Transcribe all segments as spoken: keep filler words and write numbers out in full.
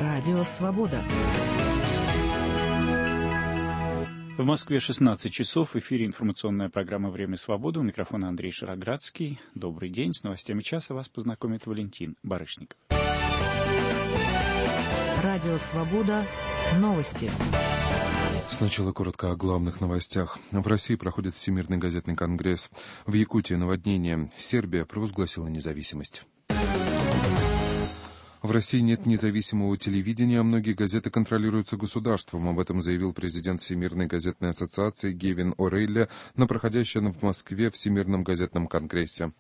Радио «Свобода». В Москве шестнадцать часов. В эфире информационная программа «Время свободы». У микрофона Андрей Шароградский. Добрый день. С новостями часа вас познакомит Валентин Барышников. Радио «Свобода». Новости. Сначала коротко о главных новостях. В России проходит Всемирный газетный конгресс. В Якутии наводнение. Сербия провозгласила независимость. В России нет независимого телевидения, а многие газеты контролируются государством. Об этом заявил президент Всемирной газетной ассоциации Гевин О'Рейли на проходящем в Москве Всемирном газетном конгрессе.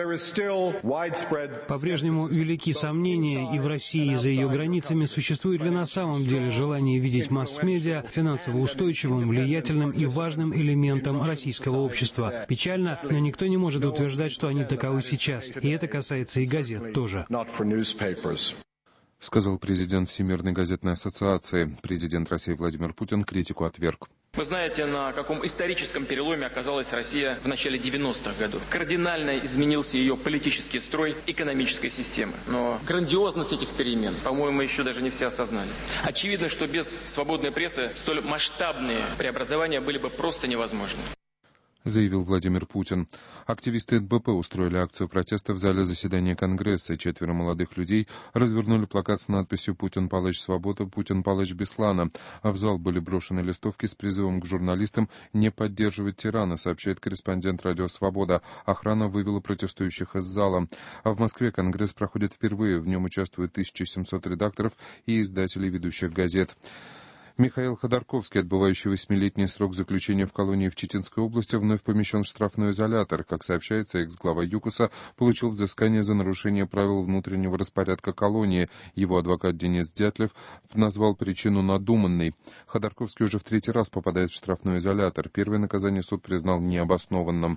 По-прежнему велики сомнения, и в России, и за ее границами существует ли на самом деле желание видеть масс-медиа финансово устойчивым, влиятельным и важным элементом российского общества. Печально, но никто не может утверждать, что они таковы сейчас. И это касается и газет тоже. Сказал президент Всемирной газетной ассоциации. Президент России Владимир Путин критику отверг. Вы знаете, на каком историческом переломе оказалась Россия в начале девяностых годов. Кардинально изменился ее политический строй, экономической системы. Но грандиозность этих перемен, по-моему, еще даже не все осознали. Очевидно, что без свободной прессы столь масштабные преобразования были бы просто невозможны. Заявил Владимир Путин. Активисты эн бэ пэ устроили акцию протеста в зале заседания Конгресса. Четверо молодых людей развернули плакат с надписью «Путин палач свобода, Путин палач Беслана». А в зал были брошены листовки с призывом к журналистам не поддерживать тирана, сообщает корреспондент «Радио Свобода». Охрана вывела протестующих из зала. А в Москве Конгресс проходит впервые. В нем участвуют тысяча семьсот редакторов и издателей ведущих газет. Михаил Ходорковский, отбывающий восьмилетний срок заключения в колонии в Читинской области, вновь помещен в штрафной изолятор. Как сообщается, экс-глава ЮКОСа получил взыскание за нарушение правил внутреннего распорядка колонии. Его адвокат Денис Дятлев назвал причину надуманной. Ходорковский уже в третий раз попадает в штрафной изолятор. Первое наказание суд признал необоснованным.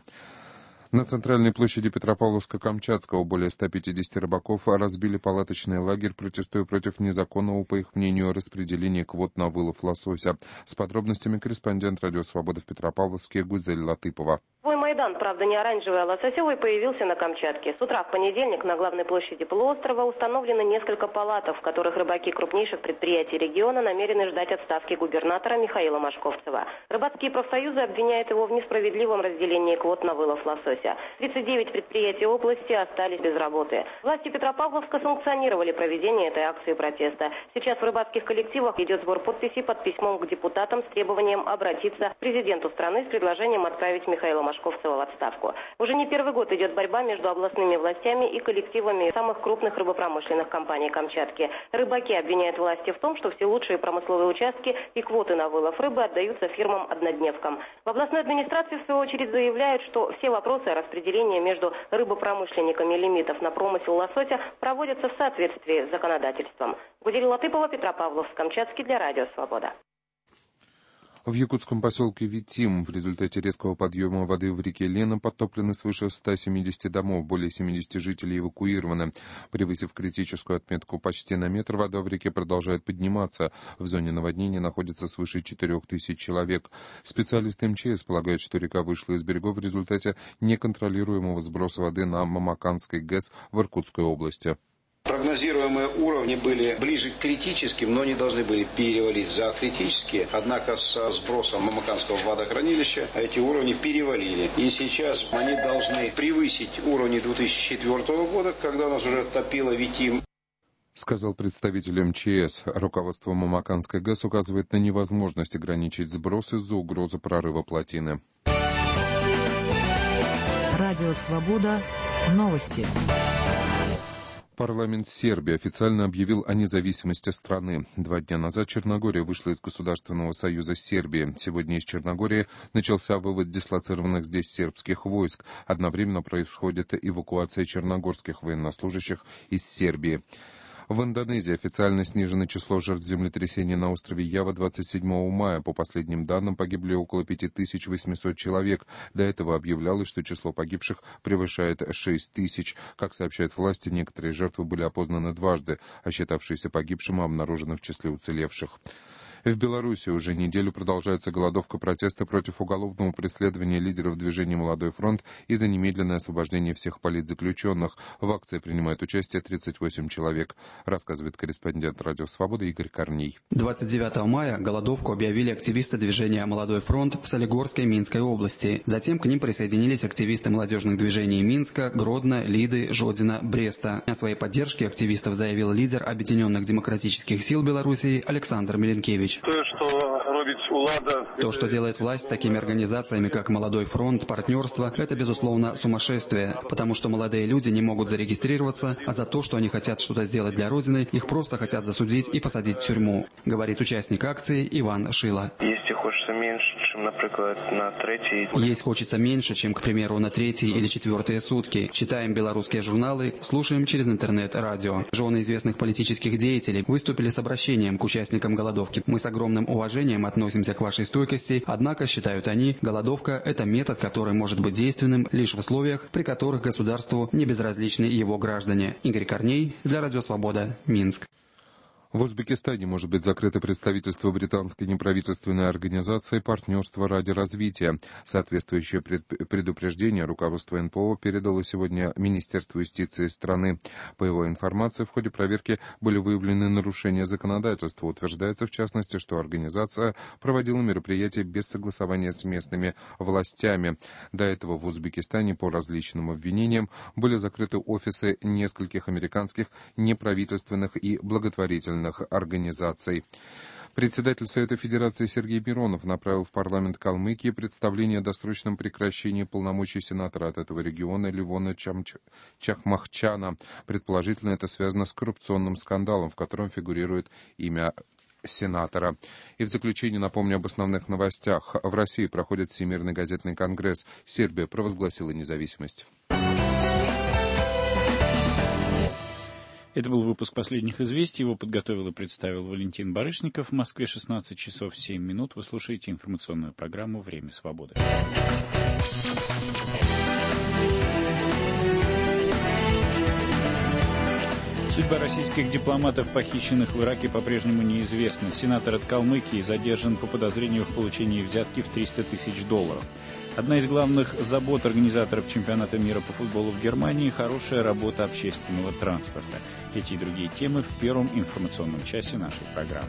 На центральной площади Петропавловска-Камчатского более ста пятидесяти рыбаков разбили палаточный лагерь, протестуя против незаконного, по их мнению, распределения квот на вылов лосося. С подробностями корреспондент «Радио Свобода» в Петропавловске Гузель Латыпова. Свой Майдан, правда не оранжевый, а лососевый, появился на Камчатке. С утра в понедельник на главной площади полуострова установлено несколько палаток, в которых рыбаки крупнейших предприятий региона намерены ждать отставки губернатора Михаила Машковцева. Рыбацкие профсоюзы обвиняют его в несправедливом разделении квот на вылов лосося. тридцать девять предприятий области остались без работы. Власти Петропавловска санкционировали проведение этой акции протеста. Сейчас в рыбацких коллективах идет сбор подписей под письмом к депутатам с требованием обратиться к президенту страны с предложением отправить Михаила Машковцева Машковцева в отставку. Уже не первый год идет борьба между областными властями и коллективами самых крупных рыбопромышленных компаний Камчатки. Рыбаки обвиняют власти в том, что все лучшие промысловые участки и квоты на вылов рыбы отдаются фирмам-однодневкам. В областной администрации, в свою очередь, заявляют, что все вопросы о распределении между рыбопромышленниками лимитов на промысел лосося проводятся в соответствии с законодательством. Гузель Латыпова, Петропавловск, Камчатский, для Радио Свобода. В якутском поселке Витим в результате резкого подъема воды в реке Лена подтоплены свыше ста семидесяти домов, более семидесяти жителей эвакуированы. Превысив критическую отметку почти на метр, вода в реке продолжает подниматься. В зоне наводнения находится свыше четырех тысяч человек. Специалисты эм че эс полагают, что река вышла из берегов в результате неконтролируемого сброса воды на Мамаканской ГЭС в Иркутской области. Прогнозируемые уровни были ближе к критическим, но не должны были перевалить за критические. Однако с сбросом Мамаканского водохранилища эти уровни перевалили. И сейчас они должны превысить уровни две тысячи четвёртого года, когда у нас уже топило Витим. Сказал представитель эм че эс. Руководство Мамаканской ГЭС указывает на невозможность ограничить сброс из-за угрозы прорыва плотины. Радио «Свобода». Новости. Парламент Сербии официально объявил о независимости страны. Два дня назад Черногория вышла из Государственного союза Сербии. Сегодня из Черногории начался вывод дислоцированных здесь сербских войск. Одновременно происходит эвакуация черногорских военнослужащих из Сербии. В Индонезии официально снижено число жертв землетрясения на острове Ява двадцать седьмого мая. По последним данным, погибли около пяти тысяч восьмисот человек. До этого объявлялось, что число погибших превышает шесть тысяч. Как сообщают власти, некоторые жертвы были опознаны дважды, а считавшиеся погибшими обнаружены в числе уцелевших. В Беларуси уже неделю продолжается голодовка протеста против уголовного преследования лидеров движения «Молодой фронт» и за немедленное освобождение всех политзаключенных. В акции принимают участие тридцать восемь человек, рассказывает корреспондент «Радио Свобода» Игорь Корней. двадцать девятого мая голодовку объявили активисты движения «Молодой фронт» в Солигорской Минской области. Затем к ним присоединились активисты молодежных движений Минска, Гродно, Лиды, Жодина, Бреста. О своей поддержке активистов заявил лидер Объединенных демократических сил Белоруссии Александр Миленкевич. То, что делает власть с такими организациями, как «Молодой фронт», партнерство, это, безусловно, сумасшествие, потому что молодые люди не могут зарегистрироваться, а за то, что они хотят что-то сделать для Родины, их просто хотят засудить и посадить в тюрьму, говорит участник акции Иван Шила. Есть хочется меньше, чем, например, на третий. Есть хочется меньше, чем, к примеру, на третьи или четвертые сутки. Читаем белорусские журналы, слушаем через интернет-радио. Жены известных политических деятелей выступили с обращением к участникам голодовки. Мы с огромным уважением относимся к вашей стойкости, однако, считают они, голодовка – это метод, который может быть действенным лишь в условиях, при которых государству не безразличны его граждане. Игорь Корней для Радио Свобода, Минск. В Узбекистане может быть закрыто представительство британской неправительственной организации «Партнерство ради развития». Соответствующее предупреждение руководство эн пэ о передало сегодня Министерству юстиции страны. По его информации, в ходе проверки были выявлены нарушения законодательства. Утверждается, в частности, что организация проводила мероприятия без согласования с местными властями. До этого в Узбекистане по различным обвинениям были закрыты офисы нескольких американских неправительственных и благотворительных организаций. Председатель Совета Федерации Сергей Миронов направил в парламент Калмыкии представление о досрочном прекращении полномочий сенатора от этого региона Левона Чамч... Чахмахчана. Предположительно, это связано с коррупционным скандалом, в котором фигурирует имя сенатора. И в заключение напомню об основных новостях. В России проходит Всемирный газетный конгресс. Сербия провозгласила независимость. Это был выпуск последних известий. Его подготовил и представил Валентин Барышников. В Москве шестнадцать часов семь минут. Вы слушаете информационную программу «Время свободы». Судьба российских дипломатов, похищенных в Ираке, по-прежнему неизвестна. Сенатор от Калмыкии задержан по подозрению в получении взятки в триста тысяч долларов. Одна из главных забот организаторов чемпионата мира по футболу в Германии – хорошая работа общественного транспорта. Эти и другие темы в первом информационном часе нашей программы.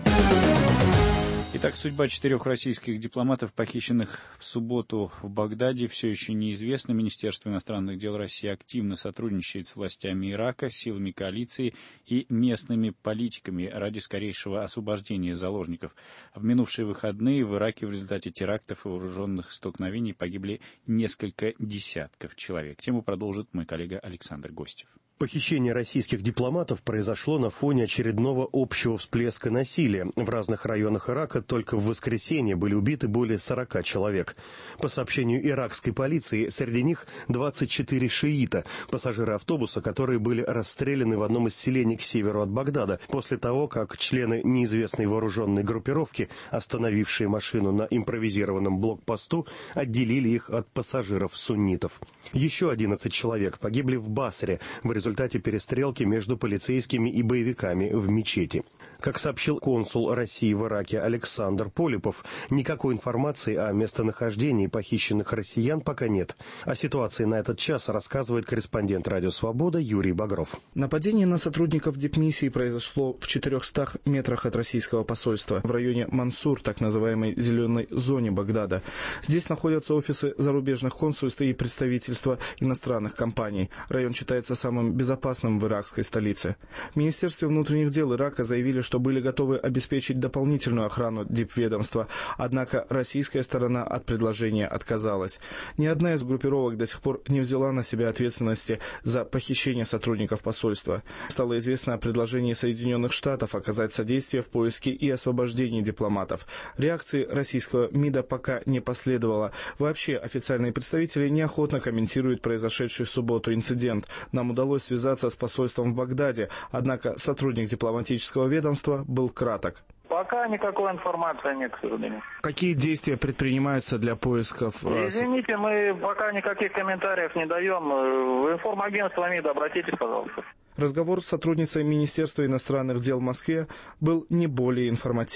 Итак, судьба четырех российских дипломатов, похищенных в субботу в Багдаде, все еще неизвестна. Министерство иностранных дел России активно сотрудничает с властями Ирака, силами коалиции и местными политиками ради скорейшего освобождения заложников. В минувшие выходные в Ираке в результате терактов и вооруженных столкновений погибли несколько десятков человек. Тему продолжит мой коллега Александр Гостев. Похищение российских дипломатов произошло на фоне очередного общего всплеска насилия. В разных районах Ирака только в воскресенье были убиты более сорока человек. По сообщению иракской полиции, среди них двадцать четыре шиита, пассажиры автобуса, которые были расстреляны в одном из селений к северу от Багдада, после того, как члены неизвестной вооруженной группировки, остановившие машину на импровизированном блокпосту, отделили их от пассажиров-суннитов. Еще одиннадцать человек погибли в Басре в результате В результате перестрелки между полицейскими и боевиками в мечети. Как сообщил консул России в Ираке Александр Полипов, никакой информации о местонахождении похищенных россиян пока нет. О ситуации на этот час рассказывает корреспондент «Радио Свобода» Юрий Багров. Нападение на сотрудников дипмиссии произошло в четырехстах метрах от российского посольства в районе Мансур, так называемой зеленой зоне Багдада. Здесь находятся офисы зарубежных консульств и представительства иностранных компаний. Район считается самым безопасным в иракской столице. В Министерстве внутренних дел Ирака заявили, что были готовы обеспечить дополнительную охрану дипведомства, однако российская сторона от предложения отказалась. Ни одна из группировок до сих пор не взяла на себя ответственности за похищение сотрудников посольства. Стало известно о предложении Соединенных Штатов оказать содействие в поиске и освобождении дипломатов. Реакции российского МИДа пока не последовало. Вообще официальные представители неохотно комментируют произошедший в субботу инцидент. Нам удалось связаться с посольством в Багдаде, однако сотрудник дипломатического ведомства был краток. Пока никакой информации нет, к сожалению. Какие действия предпринимаются для поисков? Извините, мы пока никаких комментариев не даем. В информагентство МИДа обратитесь, пожалуйста. Разговор с сотрудницей Министерства иностранных дел в Москве был не более информативен.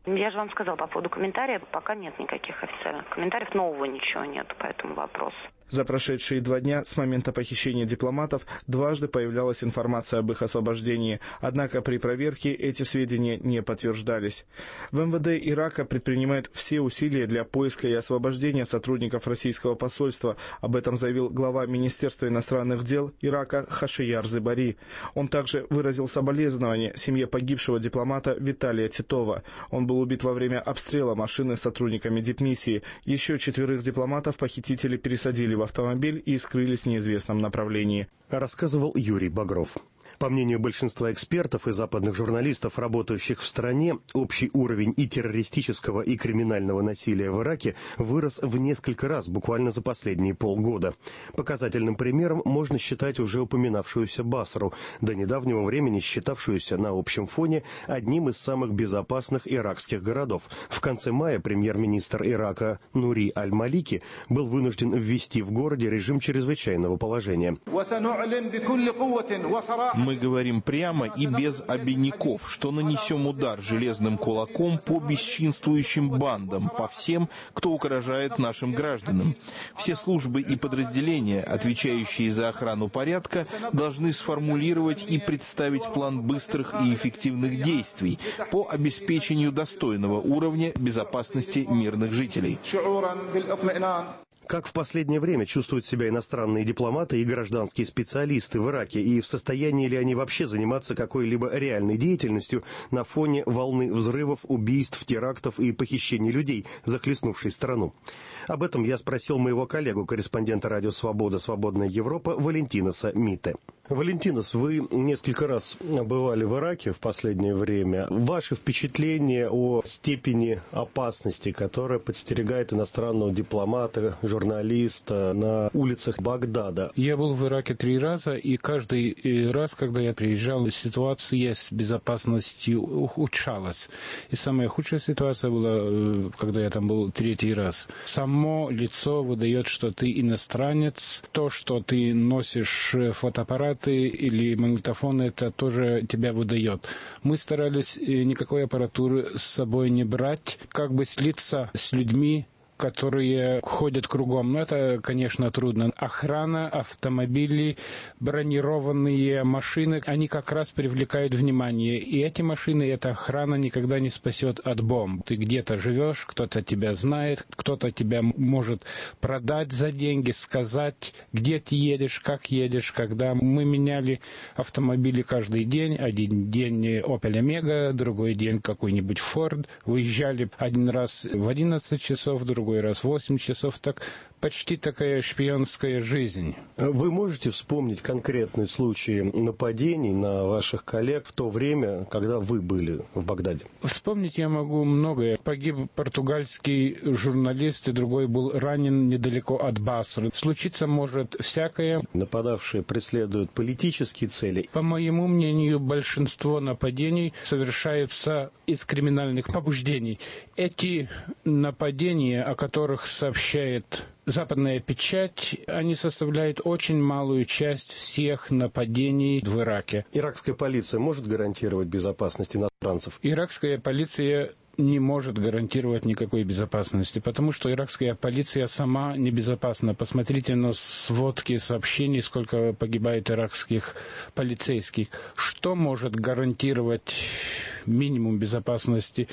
Я же вам сказала по поводу комментариев, пока нет никаких официальных комментариев, нового ничего нет по этому вопросу. За прошедшие два дня с момента похищения дипломатов дважды появлялась информация об их освобождении, однако при проверке эти сведения не подтверждались. В эм вэ дэ Ирака предпринимают все усилия для поиска и освобождения сотрудников российского посольства. Об этом заявил глава Министерства иностранных дел Ирака Хашияр Зебари. Он также выразил соболезнования семье погибшего дипломата Виталия Титова. Он был убит во время обстрела машины сотрудниками дипмиссии. Еще четверых дипломатов похитители пересадили в автомобиль и скрылись в неизвестном направлении. Рассказывал Юрий Багров. По мнению большинства экспертов и западных журналистов, работающих в стране, общий уровень и террористического, и криминального насилия в Ираке вырос в несколько раз буквально за последние полгода. Показательным примером можно считать уже упоминавшуюся Басру, до недавнего времени считавшуюся на общем фоне одним из самых безопасных иракских городов. В конце мая премьер-министр Ирака Нури Аль-Малики был вынужден ввести в городе режим чрезвычайного положения. Мы говорим прямо и без обиняков, что нанесем удар железным кулаком по бесчинствующим бандам, по всем, кто угрожает нашим гражданам. Все службы и подразделения, отвечающие за охрану порядка, должны сформулировать и представить план быстрых и эффективных действий по обеспечению достойного уровня безопасности мирных жителей. Как в последнее время чувствуют себя иностранные дипломаты и гражданские специалисты в Ираке, и в состоянии ли они вообще заниматься какой-либо реальной деятельностью на фоне волны взрывов, убийств, терактов и похищений людей, захлестнувшей страну? Об этом я спросил моего коллегу, корреспондента радио «Свобода. Свободная Европа» Валентинаса Мите. Валентинас, вы несколько раз бывали в Ираке в последнее время. Ваши впечатления о степени опасности, которая подстерегает иностранного дипломата, журналиста на улицах Багдада? Я был в Ираке три раза, и каждый раз, когда я приезжал, ситуация с безопасностью ухудшалась. И самая худшая ситуация была, когда я там был третий раз. Само лицо выдает, что ты иностранец. То, что ты носишь фотоаппарат или магнитофон, это тоже тебя выдает. Мы старались никакой аппаратуры с собой не брать, как бы слиться с людьми, которые ходят кругом. Но это, конечно, трудно. Охрана, автомобили, бронированные машины, они как раз привлекают внимание. И эти машины, эта охрана никогда не спасет от бомб. Ты где-то живешь, кто-то тебя знает, кто-то тебя может продать за деньги, сказать, где ты едешь, как едешь. Когда мы меняли автомобили каждый день, один день Opel Omega, другой день какой-нибудь Ford, выезжали один раз в одиннадцать часов, другой другой раз восемь часов, так почти такая шпионская жизнь. Вы можете вспомнить конкретные случаи нападений на ваших коллег в то время, когда вы были в Багдаде? Вспомнить я могу многое. Погиб португальский журналист, и другой был ранен недалеко от Басры. Случиться может всякое. Нападавшие преследуют политические цели. По моему мнению, большинство нападений совершается из криминальных побуждений. Эти нападения, о которых сообщает западная печать, они составляют очень малую часть всех нападений в Ираке. Иракская полиция может гарантировать безопасность иностранцев? Иракская полиция не может гарантировать никакой безопасности, потому что иракская полиция сама небезопасна. Посмотрите на сводки сообщений, сколько погибает иракских полицейских. Что может гарантировать минимум безопасности?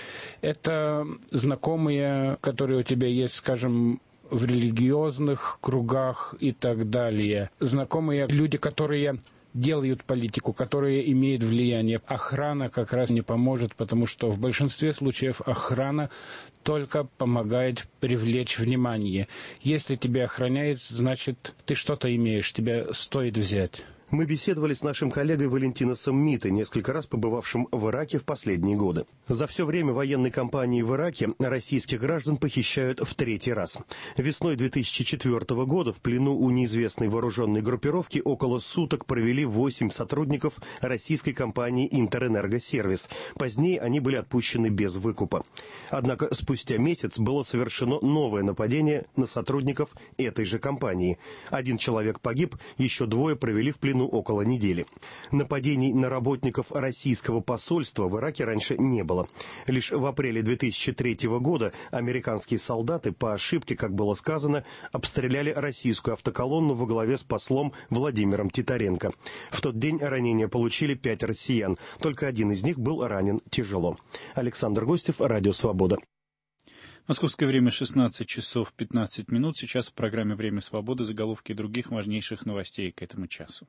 Это знакомые, которые у тебя есть, скажем, в религиозных кругах и так далее. Знакомые люди, которые делают политику, которые имеют влияние. Охрана как раз не поможет, потому что в большинстве случаев охрана только помогает привлечь внимание. Если тебя охраняют, значит, ты что-то имеешь, тебя стоит взять. Мы беседовали с нашим коллегой Валентинасом Мите, несколько раз побывавшим в Ираке в последние годы. За все время военной кампании в Ираке российских граждан похищают в третий раз. Весной две тысячи четвёртого года в плену у неизвестной вооруженной группировки около суток провели восемь сотрудников российской компании «Интерэнергосервис». Позднее они были отпущены без выкупа. Однако спустя месяц было совершено новое нападение на сотрудников этой же компании. Один человек погиб, еще двое провели в плену длину около недели. Нападений на работников российского посольства в Ираке раньше не было. Лишь в апреле две тысячи третьего года американские солдаты по ошибке, как было сказано, обстреляли российскую автоколонну во главе с послом Владимиром Титаренко. В тот день ранения получили пять россиян. Только один из них был ранен тяжело. Александр Гостев, Радио Свобода. Московское время шестнадцать часов пятнадцать минут. Сейчас в программе «Время свободы» заголовки других важнейших новостей к этому часу.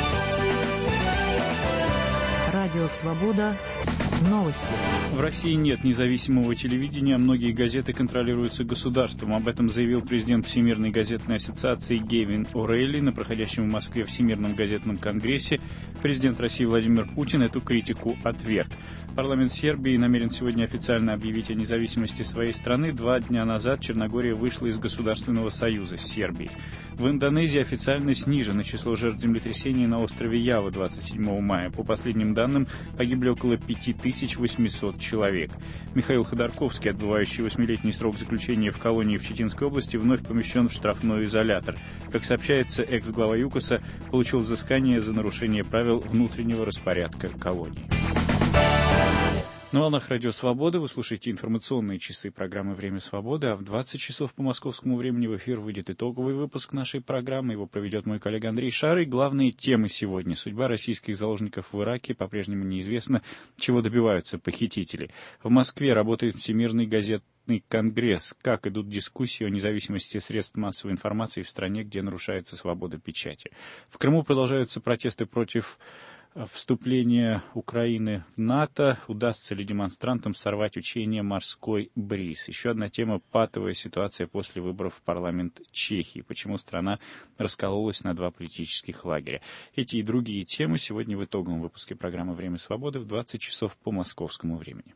Радио Свобода. Новости. В России нет независимого телевидения, многие газеты контролируются государством. Об этом заявил президент Всемирной газетной ассоциации Гевин О'Рейли на проходящем в Москве Всемирном газетном конгрессе. Президент России Владимир Путин эту критику отверг. Парламент Сербии намерен сегодня официально объявить о независимости своей страны. Два дня назад Черногория вышла из Государственного союза с Сербией. В Индонезии официально снижено число жертв землетрясения на острове Ява двадцать седьмого мая. По последним данным, погибли около пяти тысяч восьмисот человек. Михаил Ходорковский, отбывающий восьмилетний срок заключения в колонии в Читинской области, вновь помещен в штрафной изолятор. Как сообщается, экс-глава ЮКОСа получил взыскание за нарушение правил внутреннего распорядка колонии. На волнах Радио Свобода вы слушаете информационные часы программы «Время свободы», а в двадцать часов по московскому времени в эфир выйдет итоговый выпуск нашей программы. Его проведет мой коллега Андрей Шарый. Главные темы сегодня. Судьба российских заложников в Ираке по-прежнему неизвестна, чего добиваются похитители. В Москве работает Всемирный газетный конгресс. Как идут дискуссии о независимости средств массовой информации в стране, где нарушается свобода печати. В Крыму продолжаются протесты против вступление Украины в НАТО. Удастся ли демонстрантам сорвать учение «Морской бриз»? Еще одна тема — патовая ситуация после выборов в парламент Чехии. Почему страна раскололась на два политических лагеря? Эти и другие темы сегодня в итоговом выпуске программы «Время свободы» в двадцать часов по московскому времени.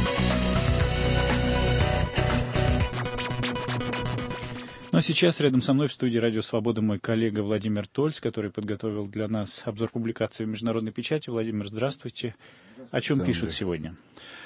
Ну а сейчас рядом со мной в студии «Радио Свобода» мой коллега Владимир Тольц, который подготовил для нас обзор публикации в международной печати. Владимир, здравствуйте. О чем да, пишут Андрей. Сегодня?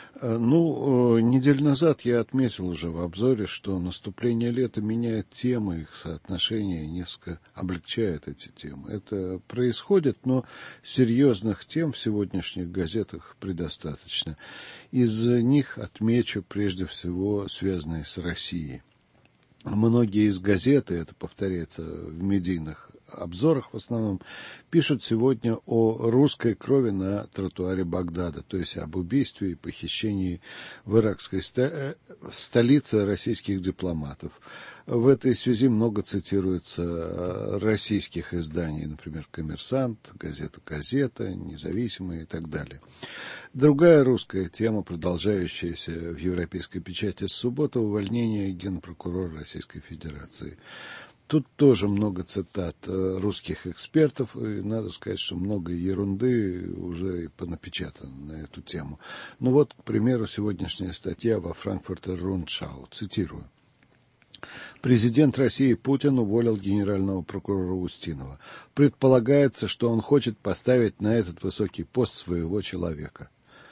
Ну, неделю назад я отметил уже в обзоре, что наступление лета меняет темы, их соотношение несколько облегчает эти темы. Это происходит, но серьезных тем в сегодняшних газетах предостаточно. Из них отмечу прежде всего связанные с Россией. Многие из газет, и это повторяется в медийных обзорах в основном, пишут сегодня о русской крови на тротуаре Багдада, то есть об убийстве и похищении в иракской столице российских дипломатов. В этой связи много цитируется российских изданий, например, «Коммерсант», газета «Газета», «Независимая» и так далее. Другая русская тема, продолжающаяся в европейской печати с субботы, увольнение генпрокурора Российской Федерации. Тут тоже много цитат русских экспертов, и надо сказать, что много ерунды уже понапечатано на эту тему. Ну вот, к примеру, сегодняшняя статья во Frankfurter Rundschau, цитирую. Президент России Путин уволил генерального прокурора Устинова. Предполагается, что он хочет поставить на этот высокий пост своего человека.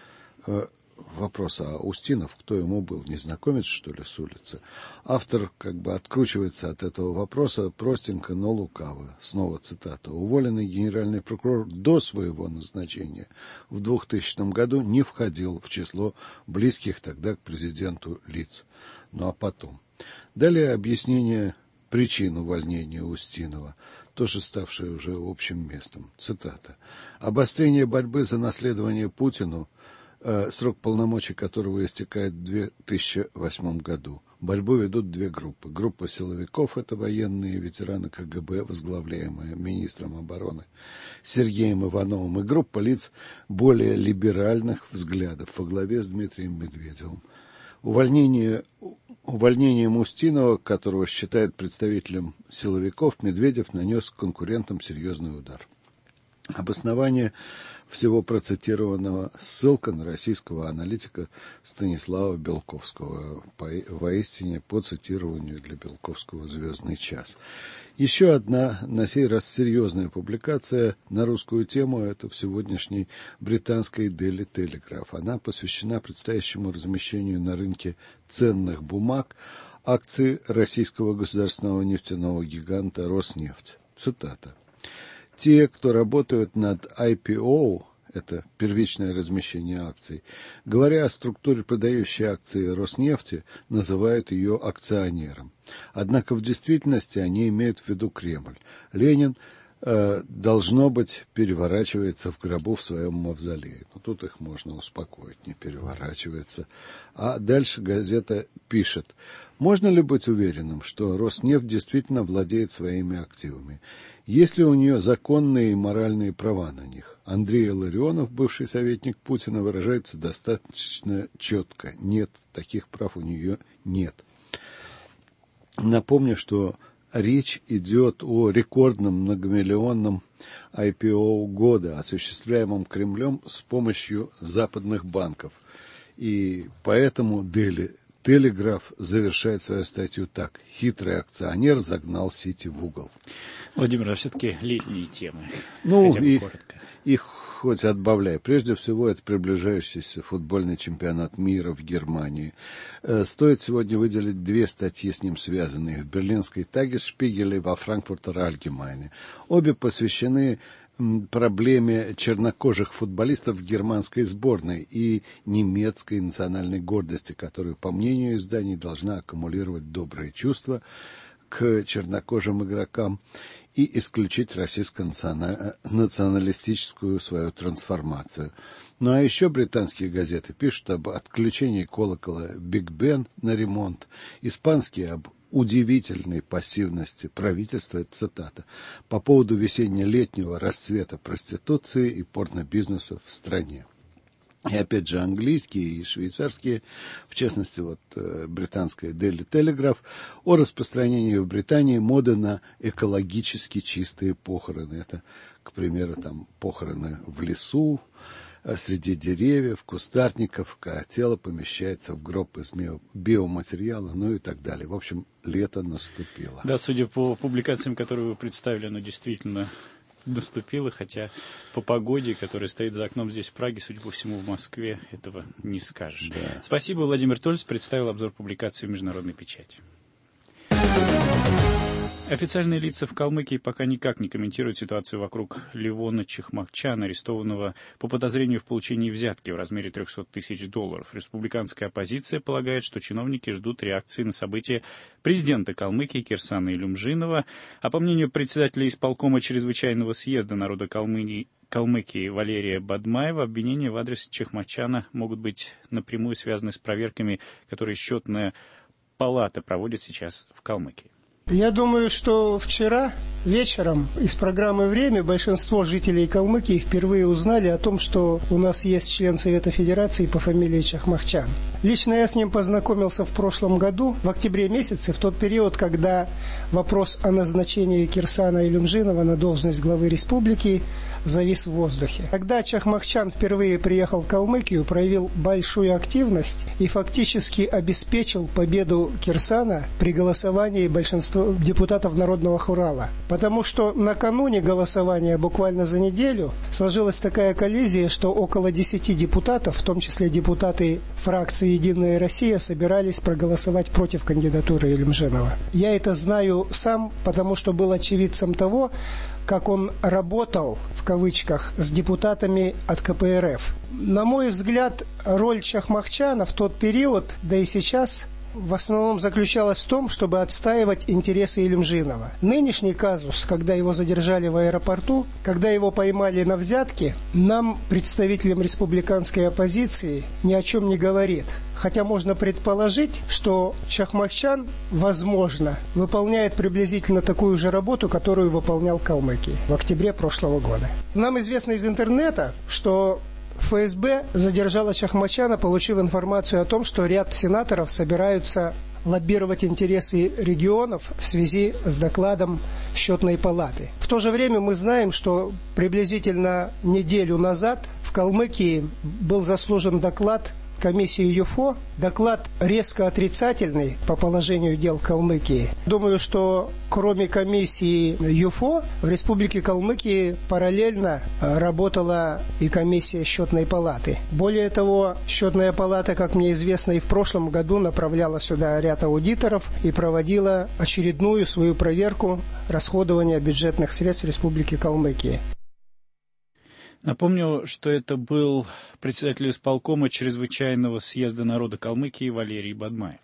Вопрос, а Устинов кто ему был? Незнакомец, что ли, с улицы? Автор как бы откручивается от этого вопроса простенько, но лукаво. Снова цитата. Уволенный генеральный прокурор до своего назначения в двухтысячном году не входил в число близких тогда к президенту лиц. Ну а потом. Далее объяснение причин увольнения Устинова, тоже ставшее уже общим местом. Цитата. Обострение борьбы за наследование Путину, срок полномочий которого истекает в две тысячи восьмом году. Борьбу ведут две группы. Группа силовиков, это военные ветераны КГБ, возглавляемая министром обороны Сергеем Ивановым, и группа лиц более либеральных взглядов во главе с Дмитрием Медведевым. Увольнение, увольнением Устинова, которого считает представителем силовиков, Медведев нанес конкурентам серьезный удар. Обоснование всего процитированного — ссылка на российского аналитика Станислава Белковского, воистине по цитированию для Белковского «Звездный час». Еще одна, на сей раз серьезная публикация на русскую тему — это в сегодняшней британской Daily Telegraph. Она посвящена предстоящему размещению на рынке ценных бумаг акций российского государственного нефтяного гиганта «Роснефть». Цитата. те, кто работают над ай пи о, это первичное размещение акций, говоря о структуре продающей акции Роснефти, называют ее акционером. Однако в действительности они имеют в виду Кремль. Ленин, э, должно быть, переворачивается в гробу в своем мавзолее. Но тут их можно успокоить, не переворачивается. А дальше газета пишет: можно ли быть уверенным, что Роснефть действительно владеет своими активами? Есть ли у нее законные и моральные права на них? Андрей Илларионов, бывший советник Путина, выражается достаточно четко. Нет, таких прав у нее нет. Напомню, что речь идет о рекордном многомиллионном ай пи о года, осуществляемом Кремлем с помощью западных банков. И поэтому Дели Телеграф завершает свою статью так: хитрый акционер загнал Сити в угол. Владимир, а все-таки летние темы. Ну, хотя бы и, коротко. их хоть отбавляй. Прежде всего, это приближающийся футбольный чемпионат мира в Германии. Стоит сегодня выделить две статьи с ним связанные: в берлинской Тагесшпигеле и во Франкфуртер Альгемайне. Обе посвящены проблеме чернокожих футболистов германской сборной и немецкой национальной гордости, которую, по мнению изданий, должна аккумулировать добрые чувства к чернокожим игрокам и исключить российско-националистическую свою трансформацию. Ну а еще британские газеты пишут об отключении колокола Биг Бен на ремонт, испанские об удивительной пассивности правительства, это цитата, по поводу весенне-летнего расцвета проституции и порнобизнеса в стране. И опять же английские и швейцарские, в частности вот британская Daily Telegraph, о распространении в Британии моды на экологически чистые похороны. Это, к примеру, там похороны в лесу, среди деревьев, кустарников, когда тело помещается в гроб из биоматериала, ну и так далее. В общем, лето наступило. Да, судя по публикациям, которые вы представили, оно действительно наступило, хотя по погоде, которая стоит за окном здесь, в Праге, судя по всему, в Москве, этого не скажешь. Да. Спасибо, Владимир Тольц представил обзор публикации в международной печати. Официальные лица в Калмыкии пока никак не комментируют ситуацию вокруг Левона Чехмахчана, арестованного по подозрению в получении взятки в размере триста тысяч долларов. Республиканская оппозиция полагает, что чиновники ждут реакции на события президента Калмыкии Кирсана Илюмжинова. А по мнению председателя исполкома чрезвычайного съезда народа Калмыкии, Калмыкии Валерия Бадмаева, обвинения в адрес Чехмахчана могут быть напрямую связаны с проверками, которые счетная палата проводит сейчас в Калмыкии. Я думаю, что вчера вечером из программы «Время» большинство жителей Калмыкии впервые узнали о том, что у нас есть член Совета Федерации по фамилии Чехмахчан. Лично я с ним познакомился в прошлом году, в октябре месяце, в тот период, когда вопрос о назначении Кирсана Илюмжинова на должность главы республики завис в воздухе. Тогда Чехмахчан впервые приехал в Калмыкию, проявил большую активность и фактически обеспечил победу Кирсана при голосовании большинства депутатов Народного Хурала. Потому что накануне голосования, буквально за неделю, сложилась такая коллизия, что около десяти депутатов, в том числе депутаты фракции «Единая Россия», собирались проголосовать против кандидатуры Илюмжинова. Я это знаю сам, потому что был очевидцем того, как он работал, в кавычках, с депутатами от ка пэ эр эф. На мой взгляд, роль Чехмахчана в тот период, да и сейчас, в основном заключалась в том, чтобы отстаивать интересы Илюмжинова. Нынешний казус, когда его задержали в аэропорту, когда его поймали на взятке, нам, представителям республиканской оппозиции, ни о чем не говорит. Хотя можно предположить, что Чехмахчан, возможно, выполняет приблизительно такую же работу, которую выполнял Калмыкий в октябре прошлого года. Нам известно из интернета, что эф эс бэ задержала Чехмахчана, получив информацию о том, что ряд сенаторов собираются лоббировать интересы регионов в связи с докладом Счетной палаты. В то же время мы знаем, что приблизительно неделю назад в Калмыкии был заслужен доклад комиссии ЮФО. Доклад резко отрицательный по положению дел Калмыкии. Думаю, что кроме комиссии ЮФО в Республике Калмыкия параллельно работала и комиссия Счетной палаты. Более того, Счетная палата, как мне известно, и в прошлом году направляла сюда ряд аудиторов и проводила очередную свою проверку расходования бюджетных средств Республики Калмыкия. Напомню, что это был председатель исполкома Чрезвычайного съезда народа Калмыкии Валерий Бадмаев.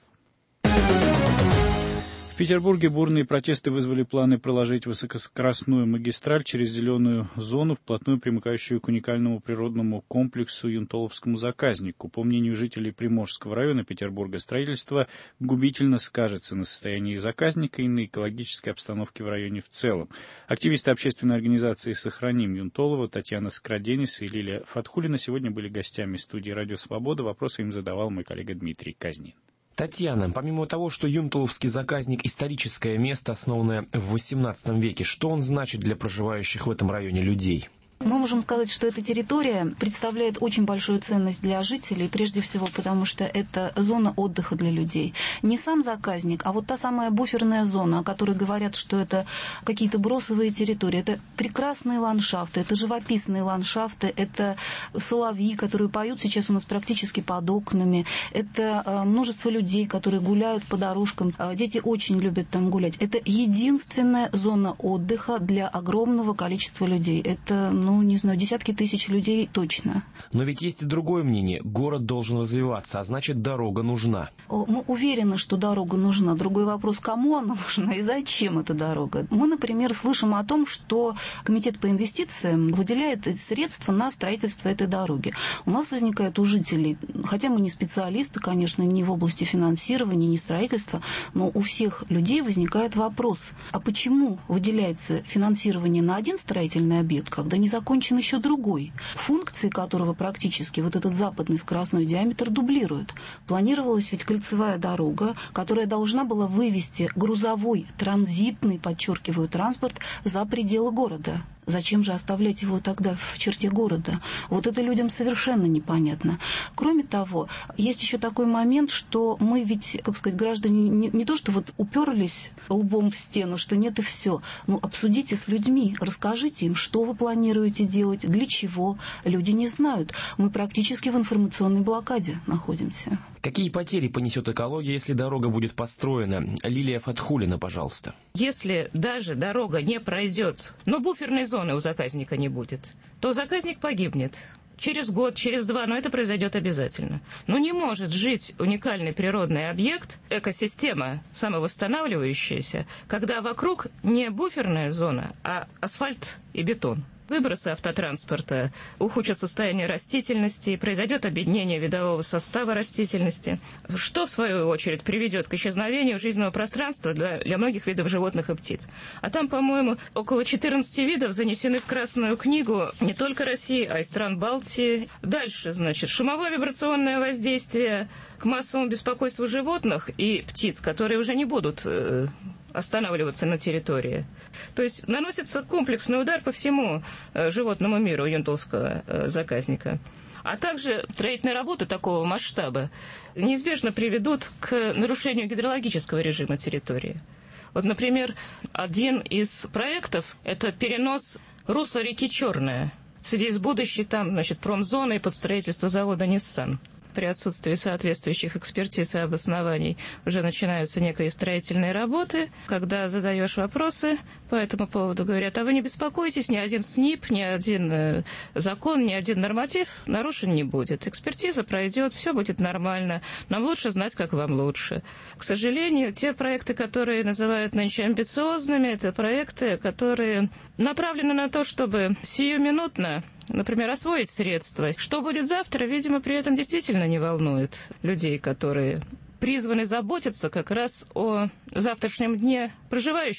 В Петербурге бурные протесты вызвали планы проложить высокоскоростную магистраль через зеленую зону, вплотную примыкающую к уникальному природному комплексу Юнтоловскому заказнику. По мнению жителей Приморского района Петербурга, строительство губительно скажется на состоянии заказника и на экологической обстановке в районе в целом. Активисты общественной организации «Сохраним Юнтолово» Татьяна Скраденис и Лилия Фатхулина сегодня были гостями студии «Радио Свобода». Вопросы им задавал мой коллега Дмитрий Казнин. Татьяна, помимо того, что Юнтоловский заказник – историческое место, основанное в восемнадцатом веке, что он значит для проживающих в этом районе людей? Мы можем сказать, что эта территория представляет очень большую ценность для жителей, прежде всего потому, что это зона отдыха для людей. Не сам заказник, а вот та самая буферная зона, о которой говорят, что это какие-то бросовые территории. Это прекрасные ландшафты, это живописные ландшафты, это соловьи, которые поют сейчас у нас практически под окнами, это множество людей, которые гуляют по дорожкам. Дети очень любят там гулять. Это единственная зона отдыха для огромного количества людей. Это, ну, Ну, не знаю, десятки тысяч людей точно. Но ведь есть и другое мнение. Город должен развиваться, а значит, дорога нужна. Мы уверены, что дорога нужна. Другой вопрос, кому она нужна и зачем эта дорога. Мы, например, слышим о том, что Комитет по инвестициям выделяет средства на строительство этой дороги. У нас возникает у жителей, хотя мы не специалисты, конечно, не в области финансирования, не строительства, но у всех людей возникает вопрос, а почему выделяется финансирование на один строительный объект, когда не закончен еще другой, функции которого практически вот этот западный скоростной диаметр дублирует. Планировалась ведь кольцевая дорога, которая должна была вывести грузовой, транзитный, подчеркиваю, транспорт за пределы города. Зачем же оставлять его тогда в черте города? Вот это людям совершенно непонятно. Кроме того, есть еще такой момент, что мы ведь, как сказать, граждане не, не то, что вот уперлись лбом в стену, что нет и все. Ну, обсудите с людьми, расскажите им, что вы планируете делать, для чего. Люди не знают. Мы практически в информационной блокаде находимся. Какие потери понесет экология, если дорога будет построена? Лилия Фатхулина, пожалуйста. Если даже дорога не пройдет, но буферной зоны у заказника не будет, то заказник погибнет. Через год, через два, но это произойдет обязательно. Но не может жить уникальный природный объект, экосистема самовосстанавливающаяся, когда вокруг не буферная зона, а асфальт и бетон. Выбросы автотранспорта ухудшат состояние растительности, произойдет обеднение видового состава растительности, что, в свою очередь, приведет к исчезновению жизненного пространства для, для многих видов животных и птиц. А там, по-моему, около четырнадцати видов занесены в Красную книгу не только России, а и стран Балтии. Дальше, значит, шумовое вибрационное воздействие к массовому беспокойству животных и птиц, которые уже не будут э, останавливаться на территории. То есть наносится комплексный удар по всему э, животному миру юнтолского э, заказника. А также строительные работы такого масштаба неизбежно приведут к нарушению гидрологического режима территории. Вот, например, один из проектов – это перенос русла реки Черная в связи с будущей там, значит, промзоной под строительство завода «Ниссан». При отсутствии соответствующих экспертиз и обоснований уже начинаются некие строительные работы. Когда задаешь вопросы по этому поводу, говорят, а вы не беспокойтесь, ни один СНИП, ни один закон, ни один норматив нарушен не будет. Экспертиза пройдет, все будет нормально. Нам лучше знать, как вам лучше. К сожалению, те проекты, которые называют нынче амбициозными, это проекты, которые направлены на то, чтобы сиюминутно, например, освоить средства. Что будет завтра, видимо, при этом действительно не волнует людей, которые призваны заботиться как раз о завтрашнем дне проживающих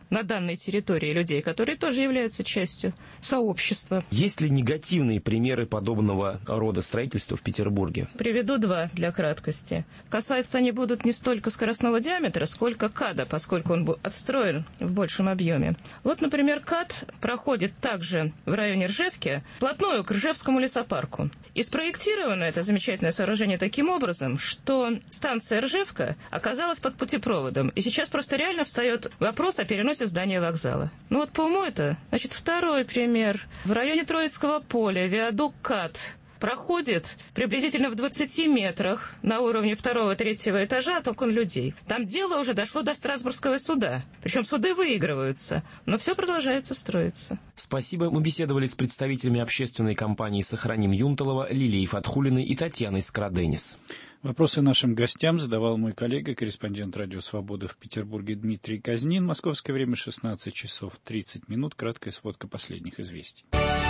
на данной территории людей, которые тоже являются частью сообщества. Есть ли негативные примеры подобного рода строительства в Петербурге? Приведу два для краткости. Касаться они будут не столько скоростного диаметра, сколько КАДа, поскольку он отстроен в большем объеме. Вот, например, КАД проходит также в районе Ржевки, вплотную к Ржевскому лесопарку. И спроектировано это замечательное сооружение таким образом, что станция Ржевка оказалась под путепроводом. И сейчас просто реально встает вопрос о переносе здания вокзала. Ну вот по уму это. Значит, второй пример. В районе Троицкого поля виадук КАД проходит приблизительно в двадцати метрах на уровне второго-третьего этажа от окон людей. Там дело уже дошло до Страсбургского суда. Причем суды выигрываются, но все продолжается строиться. Спасибо. Мы беседовали с представителями общественной компании «Сохраним» Юнталова, Лилией Фатхулиной и Татьяной Скраденис. Вопросы нашим гостям задавал мой коллега, корреспондент «Радио Свобода» в Петербурге Дмитрий Казнин. Московское время шестнадцать часов тридцать минут. Краткая сводка последних известий.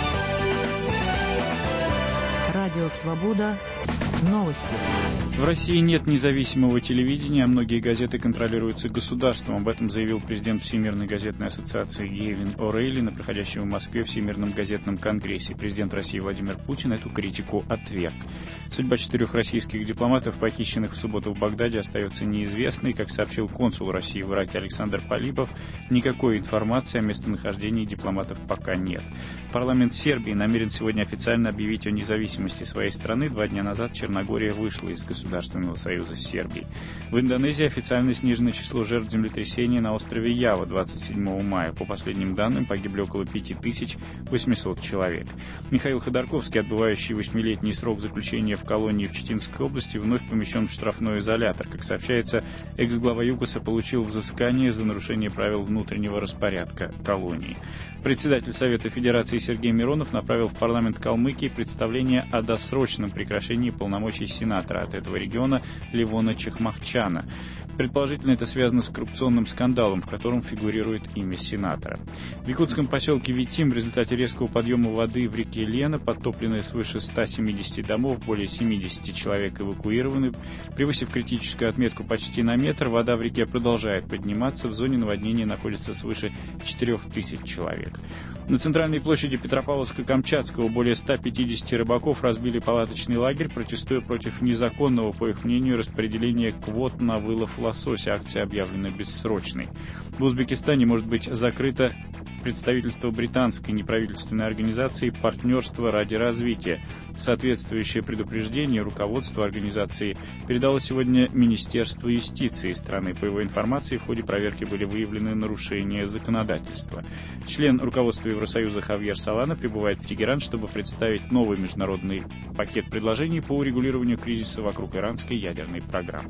Радио Свобода. Новости. В России нет независимого телевидения, а многие газеты контролируются государством. Об этом заявил президент Всемирной газетной ассоциации Гевин О'Рейли на проходящем в Москве Всемирном газетном конгрессе. Президент России Владимир Путин эту критику отверг. Судьба четырех российских дипломатов, похищенных в субботу в Багдаде, остается неизвестной. Как сообщил консул России в Ираке Александр Полипов, никакой информации о местонахождении дипломатов пока нет. Парламент Сербии намерен сегодня официально объявить о независимости своей страны. Два дня назад Черногория вышла из Государственного союза с Сербией. В Индонезии официально снижено число жертв землетрясения на острове Ява двадцать седьмого мая. По последним данным, погибли около пяти тысяч восьмисот человек. Михаил Ходорковский, отбывающий восьмилетний срок заключения в колонии в Читинской области, вновь помещен в штрафной изолятор. Как сообщается, экс-глава ЮКОСа получил взыскание за нарушение правил внутреннего распорядка колонии. Председатель Совета Федерации Сергей Миронов направил в парламент Калмыкии представление о досрочном прекращении полномочий сенатора от этого региона Левона Чехмахчана. Предположительно, это связано с коррупционным скандалом, в котором фигурирует имя сенатора. В якутском поселке Витим в результате резкого подъема воды в реке Лена, подтопленной свыше ста семидесяти домов, более семидесяти человек эвакуированы. Превысив критическую отметку почти на метр, вода в реке продолжает подниматься. В зоне наводнения находится свыше четырёх тысяч человек. На центральной площади Петропавловска-Камчатского более ста пятидесяти рыбаков разбили палаточный лагерь, протестуя против незаконного, по их мнению, распределения квот на вылов лосося. Акция объявлена бессрочной. В Узбекистане может быть закрыто представительство британской неправительственной организации «Партнерство ради развития». Соответствующее предупреждение руководство организации передало сегодня Министерству юстиции страны. По его информации, в ходе проверки были выявлены нарушения законодательства. Член руководства Евросоюза Хавьер Солана прибывает в Тегеран, чтобы представить новый международный пакет предложений по урегулированию кризиса вокруг иранской ядерной программы.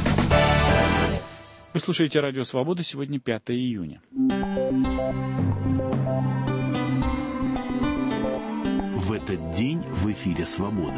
Вы слушаете «Радио Свобода». Сегодня пятое июня. В этот день в эфире «Свободы».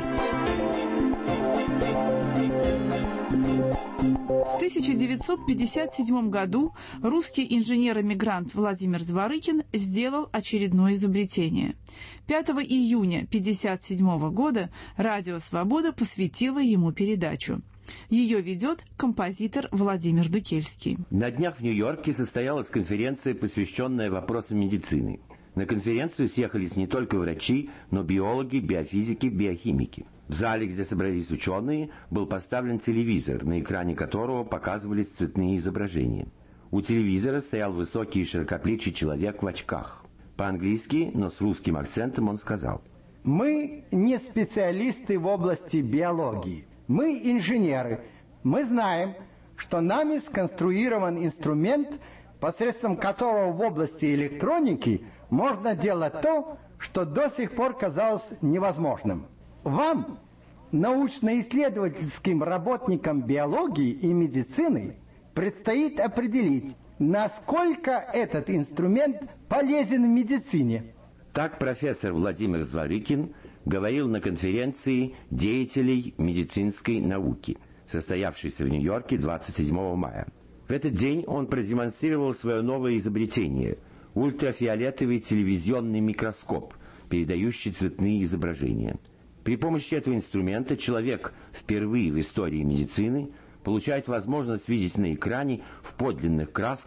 В тысяча девятьсот пятьдесят седьмом году русский инженер-эмигрант Владимир Зворыкин сделал очередное изобретение. пятого июня тысяча девятьсот пятьдесят седьмого года «Радио Свобода» посвятило ему передачу. Ее ведет композитор Владимир Дукельский. На днях в Нью-Йорке состоялась конференция, посвященная вопросам медицины. На конференцию съехались не только врачи, но биологи, биофизики, биохимики. В зале, где собрались ученые, был поставлен телевизор, на экране которого показывались цветные изображения. У телевизора стоял высокий и широкоплечий человек в очках. По-английски, но с русским акцентом он сказал: «Мы не специалисты в области биологии. Мы инженеры. Мы знаем, что нами сконструирован инструмент, посредством которого в области электроники можно делать то, что до сих пор казалось невозможным. Вам, научно-исследовательским работникам биологии и медицины, предстоит определить, насколько этот инструмент полезен в медицине». Так профессор Владимир Зворыкин говорил на конференции деятелей медицинской науки, состоявшейся в Нью-Йорке двадцать седьмого мая. В этот день он продемонстрировал свое новое изобретение – ультрафиолетовый телевизионный микроскоп, передающий цветные изображения. При помощи этого инструмента человек впервые в истории медицины получает возможность видеть на экране в подлинных красках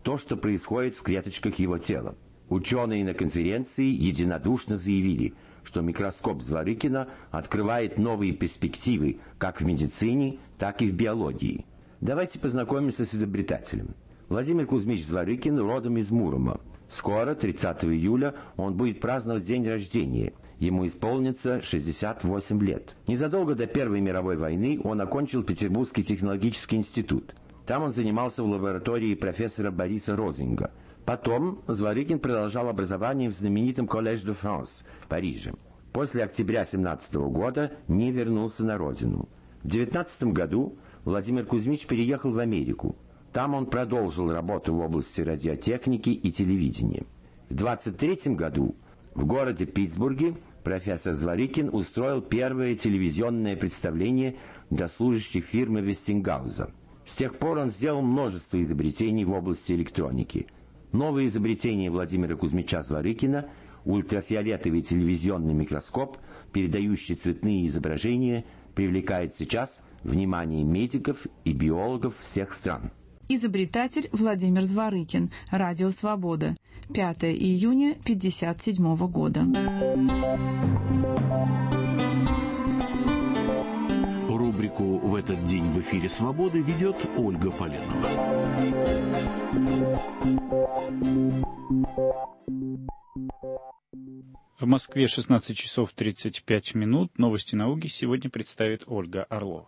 то, что происходит в клеточках его тела. Ученые на конференции единодушно заявили, что микроскоп Зворыкина открывает новые перспективы как в медицине, так и в биологии. Давайте познакомимся с изобретателем. Владимир Кузьмич Зворыкин родом из Мурома. Скоро, тридцатого июля, он будет праздновать день рождения. Ему исполнится шестьдесят восемь лет. Незадолго до Первой мировой войны он окончил Петербургский технологический институт. Там он занимался в лаборатории профессора Бориса Розинга. Потом Зворыкин продолжал образование в знаменитом Collège de France в Париже. После октября семнадцатого года не вернулся на родину. В девятнадцатом году Владимир Кузьмич переехал в Америку. Там он продолжил работу в области радиотехники и телевидения. В двадцать третьем году в городе Питтсбурге профессор Зворыкин устроил первое телевизионное представление для служащих фирмы Вестингауза. С тех пор он сделал множество изобретений в области электроники. Новое изобретение Владимира Кузьмича Зворыкина – ультрафиолетовый телевизионный микроскоп, передающий цветные изображения, привлекает сейчас внимание медиков и биологов всех стран. Изобретатель Владимир Зворыкин. Радио «Свобода». пятого июня пятьдесят седьмого года. Рубрику «В этот день в эфире Свободы» ведет Ольга Поленова. В Москве шестнадцать часов тридцать пять минут. Новости науки сегодня представит Ольга Орлова.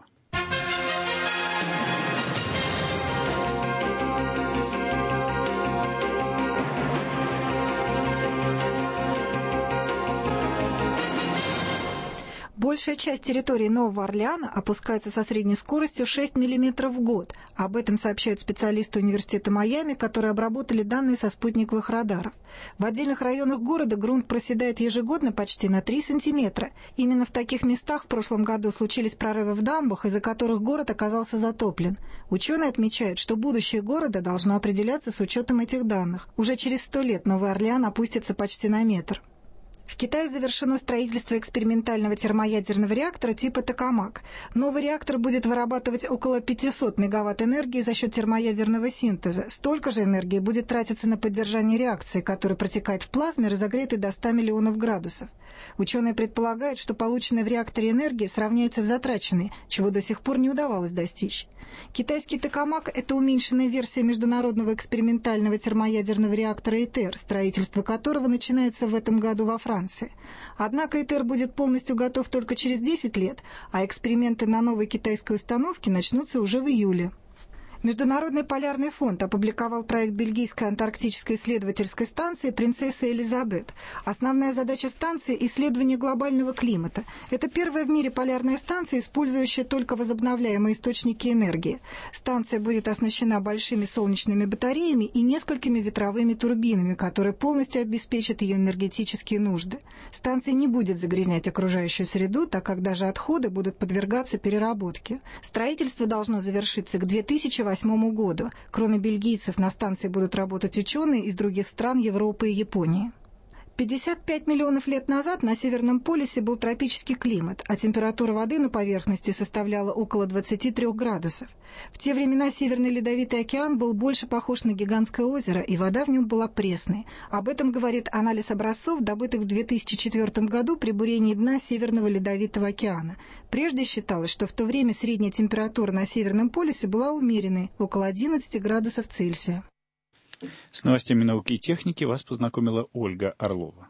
Большая часть территории Нового Орлеана опускается со средней скоростью шесть миллиметров в год. Об этом сообщают специалисты Университета Майами, которые обработали данные со спутниковых радаров. В отдельных районах города грунт проседает ежегодно почти на три сантиметра. Именно в таких местах в прошлом году случились прорывы в дамбах, из-за которых город оказался затоплен. Ученые отмечают, что будущее города должно определяться с учетом этих данных. Уже через сто лет Новый Орлеан опустится почти на метр. В Китае завершено строительство экспериментального термоядерного реактора типа «Токамак». Новый реактор будет вырабатывать около пятьсот мегаватт энергии за счет термоядерного синтеза. Столько же энергии будет тратиться на поддержание реакции, которая протекает в плазме, разогретой до ста миллионов градусов. Ученые предполагают, что полученная в реакторе энергия сравняется с затраченной, чего до сих пор не удавалось достичь. Китайский «Токамак» — это уменьшенная версия международного экспериментального термоядерного реактора ИТЕР, строительство которого начинается в этом году во Франции. Однако ИТЕР будет полностью готов только через десять лет, а эксперименты на новой китайской установке начнутся уже в июле. Международный полярный фонд опубликовал проект бельгийской антарктической исследовательской станции «Принцесса Элизабет». Основная задача станции – исследование глобального климата. Это первая в мире полярная станция, использующая только возобновляемые источники энергии. Станция будет оснащена большими солнечными батареями и несколькими ветровыми турбинами, которые полностью обеспечат ее энергетические нужды. Станция не будет загрязнять окружающую среду, так как даже отходы будут подвергаться переработке. Строительство должно завершиться к две тысячи восьмому году. Кроме бельгийцев, на станции будут работать ученые из других стран Европы и Японии. пятьдесят пять миллионов лет назад на Северном полюсе был тропический климат, а температура воды на поверхности составляла около двадцати трёх градусов. В те времена Северный Ледовитый океан был больше похож на гигантское озеро, и вода в нем была пресной. Об этом говорит анализ образцов, добытых в две тысячи четвёртом году при бурении дна Северного Ледовитого океана. Прежде считалось, что в то время средняя температура на Северном полюсе была умеренной, около одиннадцати градусов Цельсия. С новостями науки и техники вас познакомила Ольга Орлова.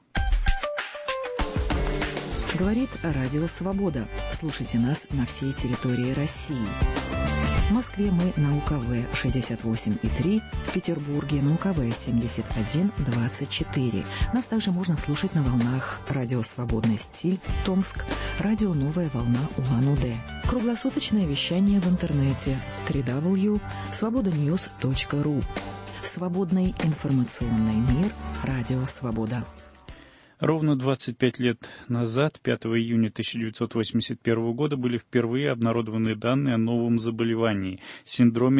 Говорит Радио «Свобода». Слушайте нас на всей территории России. В Москве мы на УКВ шестьдесят восемь и три, в Петербурге на УКВ семьдесят один двадцать четыре. Нас также можно слушать на волнах Радио «Свободный стиль» Томск, Радио «Новая волна» Улан-Удэ. Круглосуточное вещание в интернете дабл ю дабл ю дабл ю точка свобода ньюс точка ру. Свободный информационный мир. Радио «Свобода». Ровно двадцать пять лет назад, пятого июня тысяча девятьсот восемьдесят первого года, были впервые обнародованы данные о новом заболевании – синдроме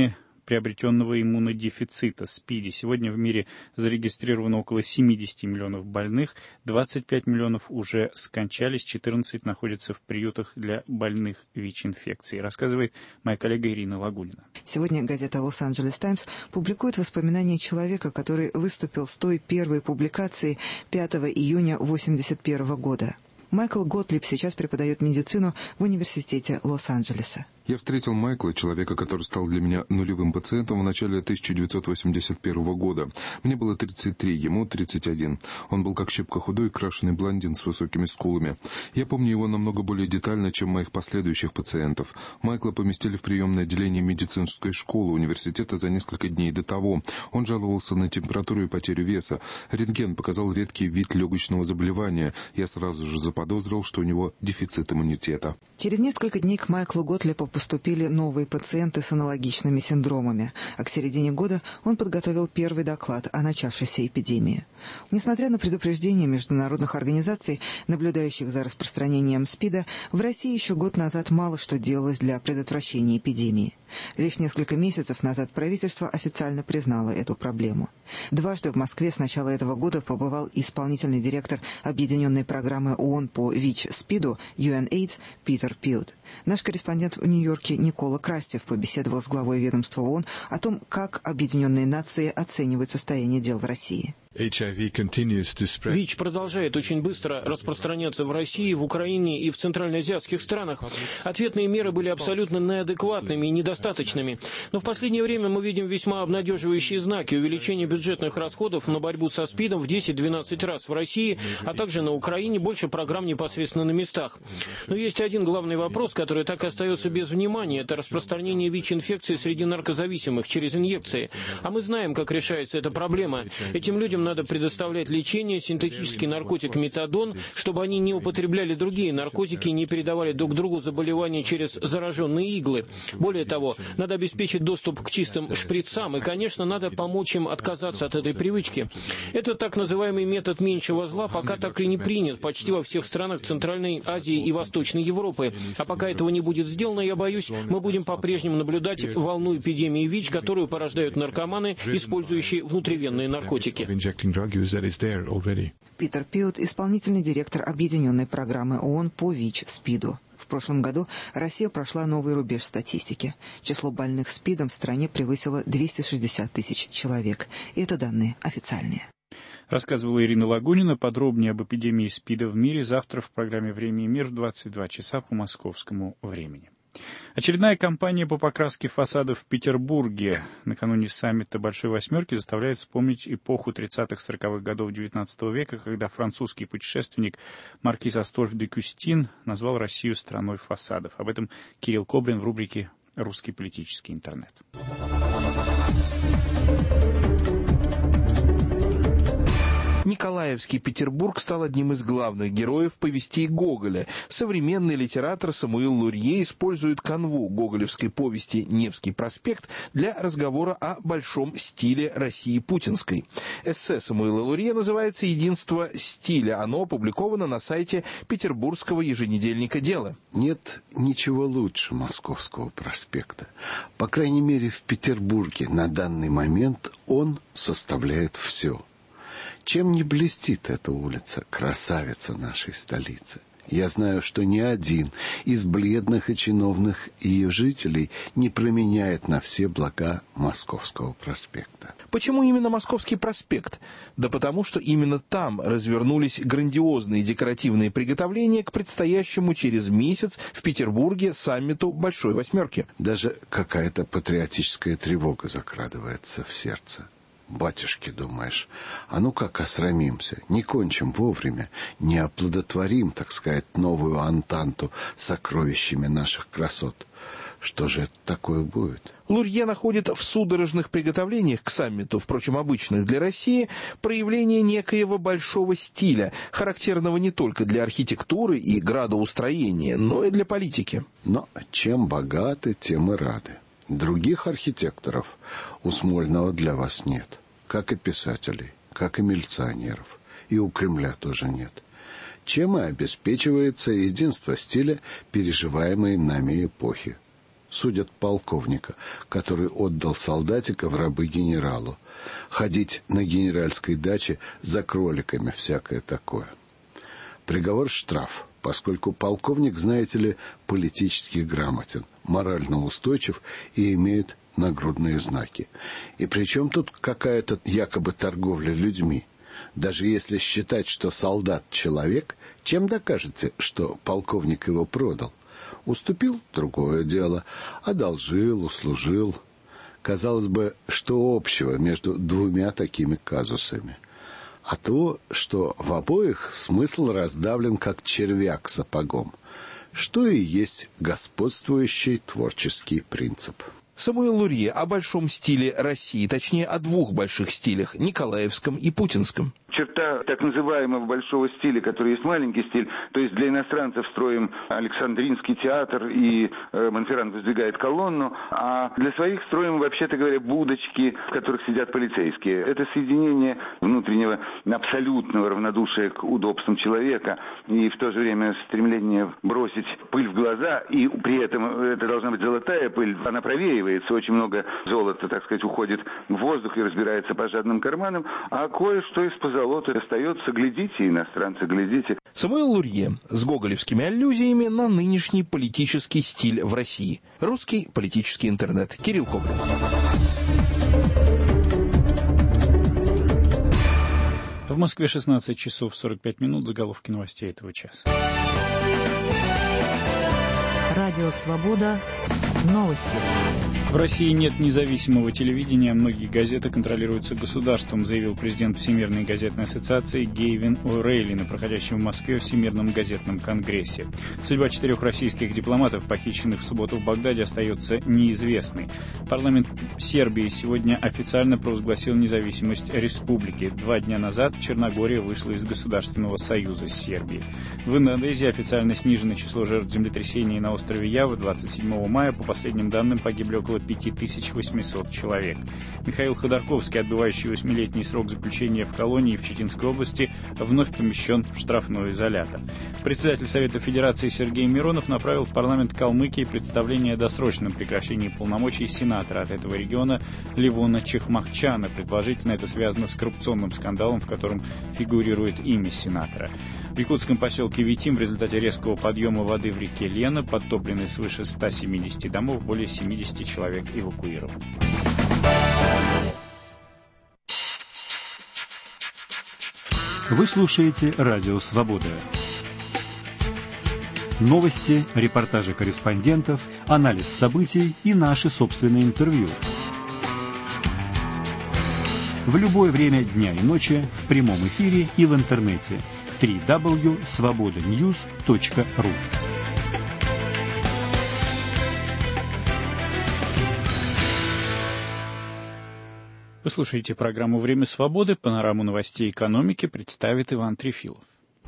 приобретенного иммунодефицита, СПИДе. Сегодня в мире зарегистрировано около семьдесят миллионов больных, двадцать пять миллионов уже скончались, четырнадцать находятся в приютах для больных ВИЧ-инфекцией, рассказывает моя коллега Ирина Лагунина. Сегодня газета «Лос-Анджелес Таймс» публикует воспоминания человека, который выступил с той первой публикацией пятого июня восемьдесят первого года. Майкл Готлиб сейчас преподает медицину в университете Лос-Анджелеса. Я встретил Майкла, человека, который стал для меня нулевым пациентом в начале тысяча девятьсот восемьдесят первого года. Мне было тридцать три, ему тридцать один. Он был как щепка худой, крашеный блондин с высокими скулами. Я помню его намного более детально, чем моих последующих пациентов. Майкла поместили в приемное отделение медицинской школы университета за несколько дней до того. Он жаловался на температуру и потерю веса. Рентген показал редкий вид легочного заболевания. Я сразу же заподозрил, что у него дефицит иммунитета. Через несколько дней к Майклу Готлибу поступили новые пациенты с аналогичными синдромами, а к середине года он подготовил первый доклад о начавшейся эпидемии. Несмотря на предупреждения международных организаций, наблюдающих за распространением СПИДа, в России еще год назад мало что делалось для предотвращения эпидемии. Лишь несколько месяцев назад правительство официально признало эту проблему. Дважды в Москве с начала этого года побывал исполнительный директор Объединенной программы ООН по ВИЧ-СПИДу ю эн эйдс Питер Пьют. Наш корреспондент в Нью-Йорке Никола Крастев побеседовал с главой ведомства ООН о том, как Объединенные Нации оценивают состояние дел в России. ВИЧ продолжает очень быстро распространяться в России, в Украине и в центральноазиатских странах. Ответные меры были абсолютно неадекватными и недостаточными. Но в последнее время мы видим весьма обнадеживающие знаки увеличения бюджетных расходов на борьбу со СПИДом в десять-двенадцать раз в России, а также на Украине больше программ непосредственно на местах. Но есть один главный вопрос, который так и остается без внимания. Это распространение ВИЧ-инфекции среди наркозависимых через инъекции. А мы знаем, как решается эта проблема. Этим людям надо предоставлять лечение, синтетический наркотик метадон, чтобы они не употребляли другие наркотики и не передавали друг другу заболевания через зараженные иглы. Более того, надо обеспечить доступ к чистым шприцам и, конечно, надо помочь им отказаться от этой привычки. Это так называемый метод меньшего зла пока так и не принят почти во всех странах Центральной Азии и Восточной Европы. А пока этого не будет сделано, я боюсь, мы будем по-прежнему наблюдать волну эпидемии ВИЧ, которую порождают наркоманы, использующие внутривенные наркотики. Питер Пьют, исполнительный директор Объединенной программы ООН по ВИЧ-СПИДу. В прошлом году Россия прошла новый рубеж статистики. Число больных СПИДом в стране превысило двести шестьдесят тысяч человек. И это данные официальные. Рассказывала Ирина Лагунина. Подробнее об эпидемии СПИДа в мире завтра в программе «Время и мир» в двадцать два часа по московскому времени. Очередная кампания по покраске фасадов в Петербурге накануне саммита Большой Восьмерки заставляет вспомнить эпоху тридцатых-сороковых годов девятнадцатого века, когда французский путешественник маркиз Астольф де Кюстин назвал Россию страной фасадов. Об этом Кирилл Коблин в рубрике «Русский политический интернет». Николаевский Петербург стал одним из главных героев повестей Гоголя. Современный литератор Самуил Лурье использует канву гоголевской повести «Невский проспект» для разговора о большом стиле России путинской. Эссе Самуила Лурье называется «Единство стиля». Оно опубликовано на сайте петербургского еженедельника «Дело». Нет ничего лучше Московского проспекта. По крайней мере, в Петербурге на данный момент он составляет все. Чем не блестит эта улица, красавица нашей столицы? Я знаю, что ни один из бледных и чиновных ее жителей не променяет на все блага Московского проспекта. Почему именно Московский проспект? Да потому, что именно там развернулись грандиозные декоративные приготовления к предстоящему через месяц в Петербурге саммиту Большой Восьмерки. Даже какая-то патриотическая тревога закрадывается в сердце. Батюшки, думаешь, а ну как осрамимся, не кончим вовремя, не оплодотворим, так сказать, новую антанту сокровищами наших красот. Что же это такое будет? Лурье находит в судорожных приготовлениях к саммиту, впрочем, обычных для России, проявление некоего большого стиля, характерного не только для архитектуры и градоустроения, но и для политики. Но чем богаты, тем и рады. Других архитекторов у Смольного для вас нет, как и писателей, как и милиционеров, и у Кремля тоже нет. Чем и обеспечивается единство стиля переживаемой нами эпохи. судят полковника, который отдал солдатика в рабы генералу. Ходить на генеральской даче за кроликами, всякое такое. Приговор — штраф, поскольку полковник, знаете ли, политически грамотен, морально устойчив и имеет нагрудные знаки. И при чем тут какая-то якобы торговля людьми? Даже если считать, что солдат — человек, чем докажете, что полковник его продал? Уступил — другое дело, одолжил, услужил. Казалось бы, что общего между двумя такими казусами? А то, что в обоих смысл раздавлен как червяк сапогом, что и есть господствующий творческий принцип. Самуил Лурье о большом стиле России, точнее о двух больших стилях – Николаевском и Путинском. Черта так называемого большого стиля, который есть маленький стиль, то есть для иностранцев строим Александринский театр и э, Монферран воздвигает колонну, а для своих строим, вообще-то говоря, будочки, в которых сидят полицейские. Это соединение внутреннего абсолютного равнодушия к удобствам человека и в то же время стремление бросить пыль в глаза, и при этом это должна быть золотая пыль, она провеивается, очень много золота, так сказать, уходит в воздух и разбирается по жадным карманам, а кое-что из позолоты остается. Глядите, иностранцы, глядите. Самуил Лурье с гоголевскими аллюзиями на нынешний политический стиль в России. Русский политический интернет. Кирилл Коблев. В Москве шестнадцать часов сорок пять минут. Заголовки новостей этого часа. Радио «Свобода». Новости. В России нет независимого телевидения, многие газеты контролируются государством, заявил президент Всемирной газетной ассоциации Гейвин О'Рейли на проходящем в Москве Всемирном газетном конгрессе. Судьба четырех российских дипломатов, похищенных в субботу в Багдаде, остается неизвестной. Парламент Сербии сегодня официально провозгласил независимость республики. Два дня назад Черногория вышла из Государственного союза с Сербией. В Индонезии официально снижено число жертв землетрясений на острове Ява. двадцать седьмого мая, по последним данным, погибли около пять тысяч восемьсот человек. Михаил Ходорковский, отбывающий восьмилетний срок заключения в колонии в Читинской области, вновь помещен в штрафной изолятор. Председатель Совета Федерации Сергей Миронов направил в парламент Калмыкии представление о досрочном прекращении полномочий сенатора от этого региона Левона Чехмахчана. Предположительно, это связано с коррупционным скандалом, в котором фигурирует имя сенатора. В якутском поселке Витим в результате резкого подъема воды в реке Лена подтоплены свыше ста семидесяти домов, более семидесяти человек эвакуированы. Вы слушаете «Радио Свобода». Новости, репортажи корреспондентов, анализ событий и наши собственные интервью. В любое время дня и ночи, в прямом эфире и в интернете. дабл ю дабл ю дабл ю точка свобода ньюс точка ру. Вы слушаете программу «Время свободы». Панораму новостей экономики представит Иван Трефилов.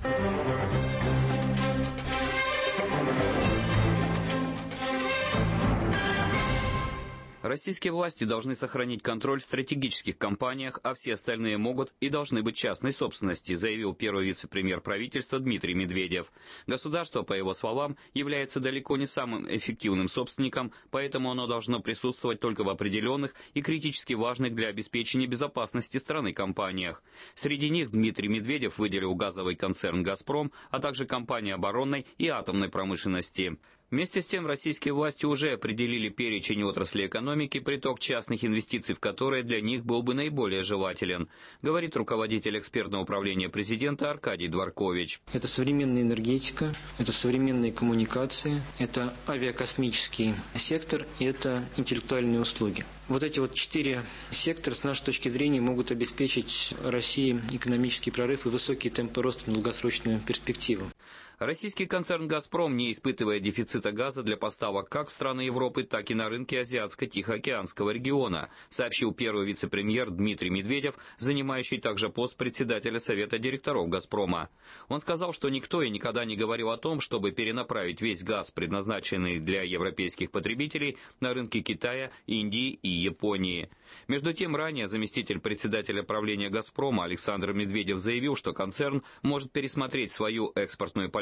Российские власти должны сохранить контроль в стратегических компаниях, а все остальные могут и должны быть частной собственности, заявил первый вице-премьер правительства Дмитрий Медведев. Государство, по его словам, является далеко не самым эффективным собственником, поэтому оно должно присутствовать только в определенных и критически важных для обеспечения безопасности страны компаниях. Среди них Дмитрий Медведев выделил газовый концерн «Газпром», а также компании оборонной и атомной промышленности. Вместе с тем, российские власти уже определили перечень отрасли экономики, приток частных инвестиций в которые для них был бы наиболее желателен, говорит руководитель экспертного управления президента Аркадий Дворкович. Это современная энергетика, это современные коммуникации, это авиакосмический сектор и это интеллектуальные услуги. Вот эти вот четыре сектора, с нашей точки зрения, могут обеспечить России экономический прорыв и высокие темпы роста на долгосрочную перспективу. Российский концерн «Газпром» не испытывает дефицита газа для поставок как в страны Европы, так и на рынке Азиатско-Тихоокеанского региона, сообщил первый вице-премьер Дмитрий Медведев, занимающий также пост председателя Совета директоров «Газпрома». Он сказал, что никто и никогда не говорил о том, чтобы перенаправить весь газ, предназначенный для европейских потребителей, на рынки Китая, Индии и Японии. Между тем, ранее заместитель председателя правления «Газпрома» Александр Медведев заявил, что концерн может пересмотреть свою экспортную политику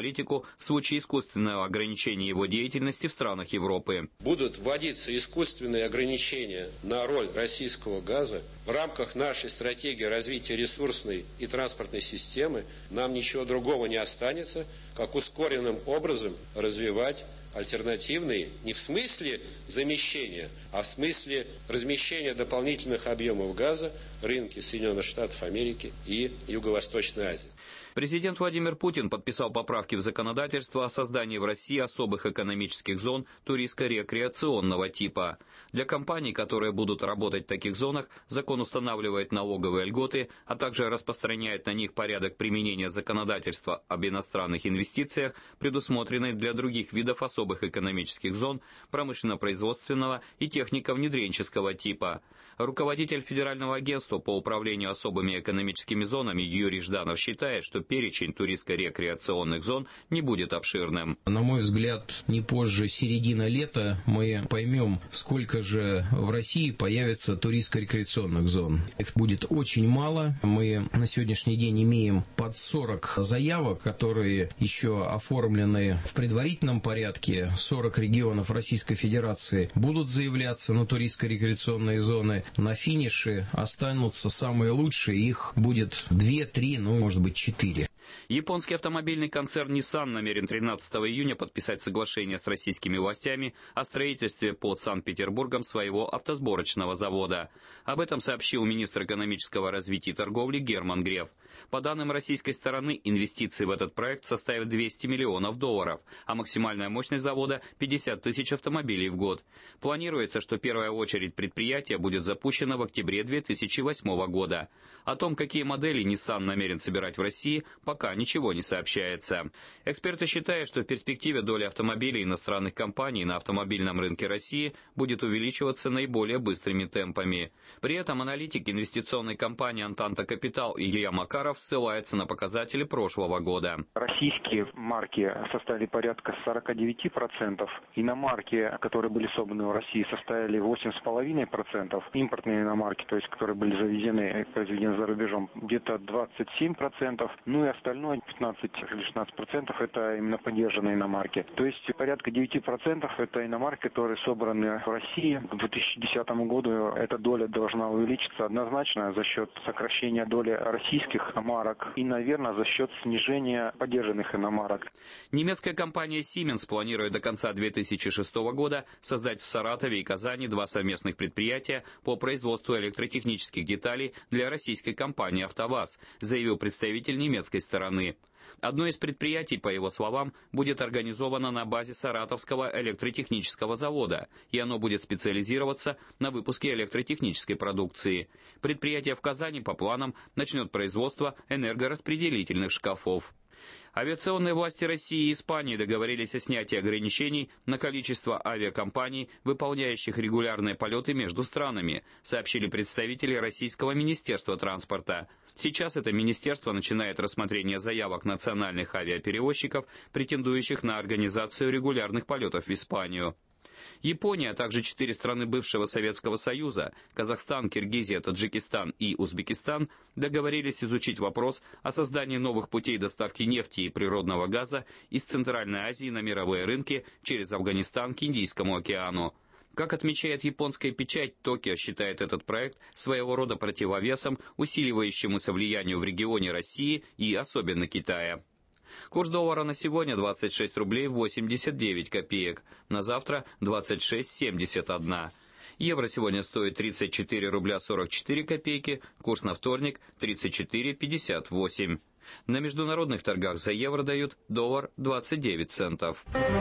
политику в случае искусственного ограничения его деятельности в странах Европы. Будут вводиться искусственные ограничения на роль российского газа в рамках нашей стратегии развития ресурсной и транспортной системы, нам ничего другого не останется, как ускоренным образом развивать альтернативные, не в смысле замещения, а в смысле размещения дополнительных объемов газа рынки Соединенных Штатов Америки и Юго-Восточной Азии. Президент Владимир Путин подписал поправки в законодательство о создании в России особых экономических зон туристско-рекреационного типа. Для компаний, которые будут работать в таких зонах, закон устанавливает налоговые льготы, а также распространяет на них порядок применения законодательства об иностранных инвестициях, предусмотренный для других видов особых экономических зон промышленно-производственного и технико-внедренческого типа. Руководитель Федерального агентства по управлению особыми экономическими зонами Юрий Жданов считает, что перечень туристско-рекреационных зон не будет обширным. На мой взгляд, не позже середины лета мы поймем, сколько же в России появится туристско-рекреационных зон. Их будет очень мало. Мы на сегодняшний день имеем под сорок заявок, которые еще оформлены в предварительном порядке. сорок регионов Российской Федерации будут заявляться на туристско-рекреационные зоны. На финише останутся самые лучшие. Их будет две-три, ну, может быть, четыре. Японский автомобильный концерн Nissan намерен тринадцатого июня подписать соглашение с российскими властями о строительстве под Санкт-Петербургом своего автосборочного завода. Об этом сообщил министр экономического развития и торговли Герман Греф. По данным российской стороны, инвестиции в этот проект составят двести миллионов долларов, а максимальная мощность завода – пятьдесят тысяч автомобилей в год. Планируется, что первая очередь предприятия будет запущена в октябре две тысячи восьмого года. О том, какие модели Nissan намерен собирать в России, пока ничего не сообщается. Эксперты считают, что в перспективе доля автомобилей иностранных компаний на автомобильном рынке России будет увеличиваться наиболее быстрыми темпами. При этом аналитик инвестиционной компании «Антанта Капитал» Илья Макаров ссылается на показатели прошлого года. Российские марки составили порядка сорок девять процентов, иномарки, которые были собраны в России, составили восемь целых пять десятых процента, импортные иномарки, то есть которые были завезены и произведены за рубежом, где-то двадцать семь процентов, ну и остальное пятнадцать или шестнадцать процентов это именно поддержанные иномарки. То есть порядка девять процентов это иномарки, которые собраны в России. К две тысячи десятому году эта доля должна увеличиться однозначно за счет сокращения доли российских марок и, наверное, за счет снижения поддержанных иномарок. Немецкая компания Siemens планирует до конца две тысячи шестого года создать в Саратове и Казани два совместных предприятия по производству электротехнических деталей для российской компании «АвтоВАЗ», заявил представитель немецкой стороны. Одно из предприятий, по его словам, будет организовано на базе Саратовского электротехнического завода, и оно будет специализироваться на выпуске электротехнической продукции. Предприятие в Казани, по планам, начнет производство энергораспределительных шкафов. Авиационные власти России и Испании договорились о снятии ограничений на количество авиакомпаний, выполняющих регулярные полеты между странами, сообщили представители Российского министерства транспорта. Сейчас это министерство начинает рассмотрение заявок национальных авиаперевозчиков, претендующих на организацию регулярных полетов в Испанию. Япония, а также четыре страны бывшего Советского Союза – Казахстан, Киргизия, Таджикистан и Узбекистан – договорились изучить вопрос о создании новых путей доставки нефти и природного газа из Центральной Азии на мировые рынки через Афганистан к Индийскому океану. Как отмечает японская печать, Токио считает этот проект своего рода противовесом усиливающемуся влиянию в регионе России и особенно Китая. Курс доллара на сегодня двадцать шесть рублей восемьдесят девять копеек, на завтра двадцать шесть семьдесят один. Евро сегодня стоит тридцать четыре рубля сорок четыре копейки, курс на вторник тридцать четыре пятьдесят восемь. На международных торгах за евро дают доллар двадцать девять центов.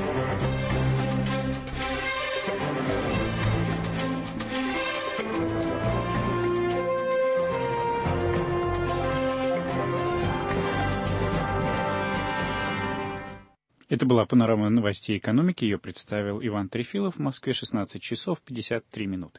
Это была панорама новостей экономики. Ее представил Иван Трефилов. В Москве шестнадцать часов пятьдесят три минуты.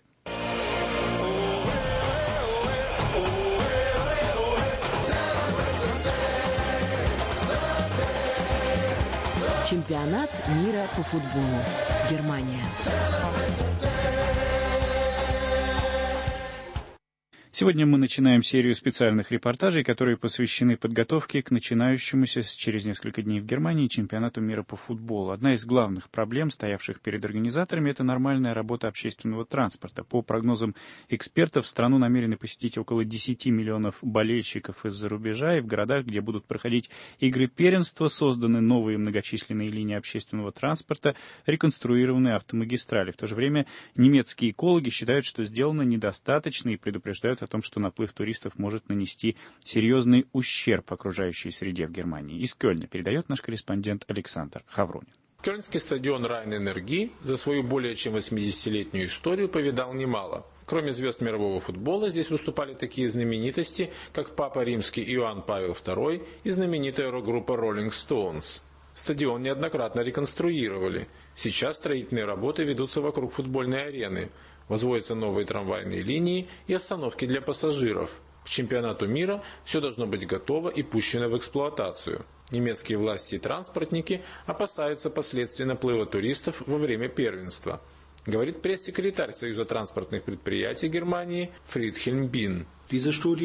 Чемпионат мира по футболу. Германия. Сегодня мы начинаем серию специальных репортажей, которые посвящены подготовке к начинающемуся через несколько дней в Германии чемпионату мира по футболу. Одна из главных проблем, стоявших перед организаторами, это нормальная работа общественного транспорта. По прогнозам экспертов, в страну намерены посетить около десять миллионов болельщиков из-за рубежа, и в городах, где будут проходить игры первенства, созданы новые многочисленные линии общественного транспорта, реконструированные автомагистрали. В то же время немецкие экологи считают, что сделано недостаточно и предупреждают о том, что наплыв туристов может нанести серьезный ущерб окружающей среде в Германии. Из Кёльна передает наш корреспондент Александр Хавронин. Кёльнский стадион Райн-Энерги за свою более чем восьмидесятилетнюю историю повидал немало. Кроме звезд мирового футбола, здесь выступали такие знаменитости, как Папа Римский Иоанн Павел второй и знаменитая рок-группа Rolling Stones. Стадион неоднократно реконструировали. Сейчас строительные работы ведутся вокруг футбольной арены. Возводятся новые трамвайные линии и остановки для пассажиров. К чемпионату мира все должно быть готово и пущено в эксплуатацию. Немецкие власти и транспортники опасаются последствий наплыва туристов во время первенства, говорит пресс-секретарь Союза транспортных предприятий Германии Фридхельм Бин. Мы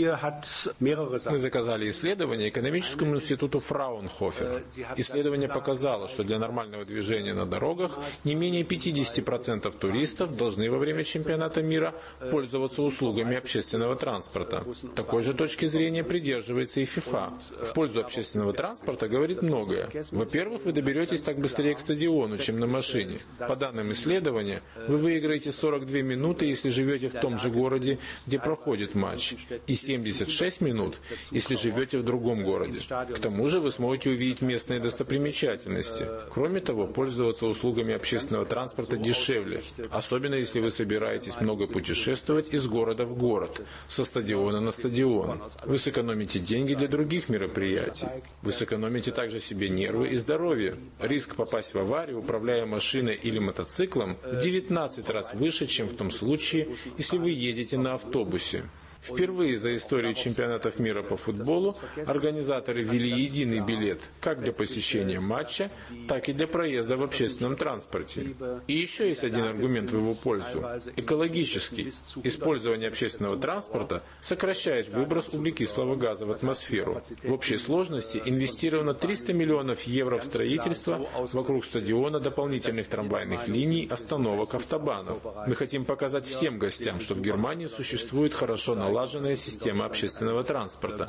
заказали исследование экономическому институту Фраунхофер. Исследование показало, что для нормального движения на дорогах не менее пятьдесят процентов туристов должны во время чемпионата мира пользоваться услугами общественного транспорта. Такой же точки зрения придерживается и ФИФА. В пользу общественного транспорта говорит многое. Во-первых, вы доберетесь так быстрее к стадиону, чем на машине. По данным исследования, вы выиграете сорок две минуты, если живете в том же городе, где проходит матч, и семьдесят шесть минут, если живете в другом городе. К тому же вы сможете увидеть местные достопримечательности. Кроме того, пользоваться услугами общественного транспорта дешевле, особенно если вы собираетесь много путешествовать из города в город, со стадиона на стадион. Вы сэкономите деньги для других мероприятий. Вы сэкономите также себе нервы и здоровье. Риск попасть в аварию, управляя машиной или мотоциклом, в девятнадцать раз выше, чем в том случае, если вы едете на автобусе. Впервые за историю чемпионатов мира по футболу организаторы ввели единый билет как для посещения матча, так и для проезда в общественном транспорте. И еще есть один аргумент в его пользу – экологический. Использование общественного транспорта сокращает выброс углекислого газа в атмосферу. В общей сложности инвестировано триста миллионов евро в строительство вокруг стадиона дополнительных трамвайных линий, остановок, автобанов. Мы хотим показать всем гостям, что в Германии существует хорошо налаженная налаженная система общественного транспорта.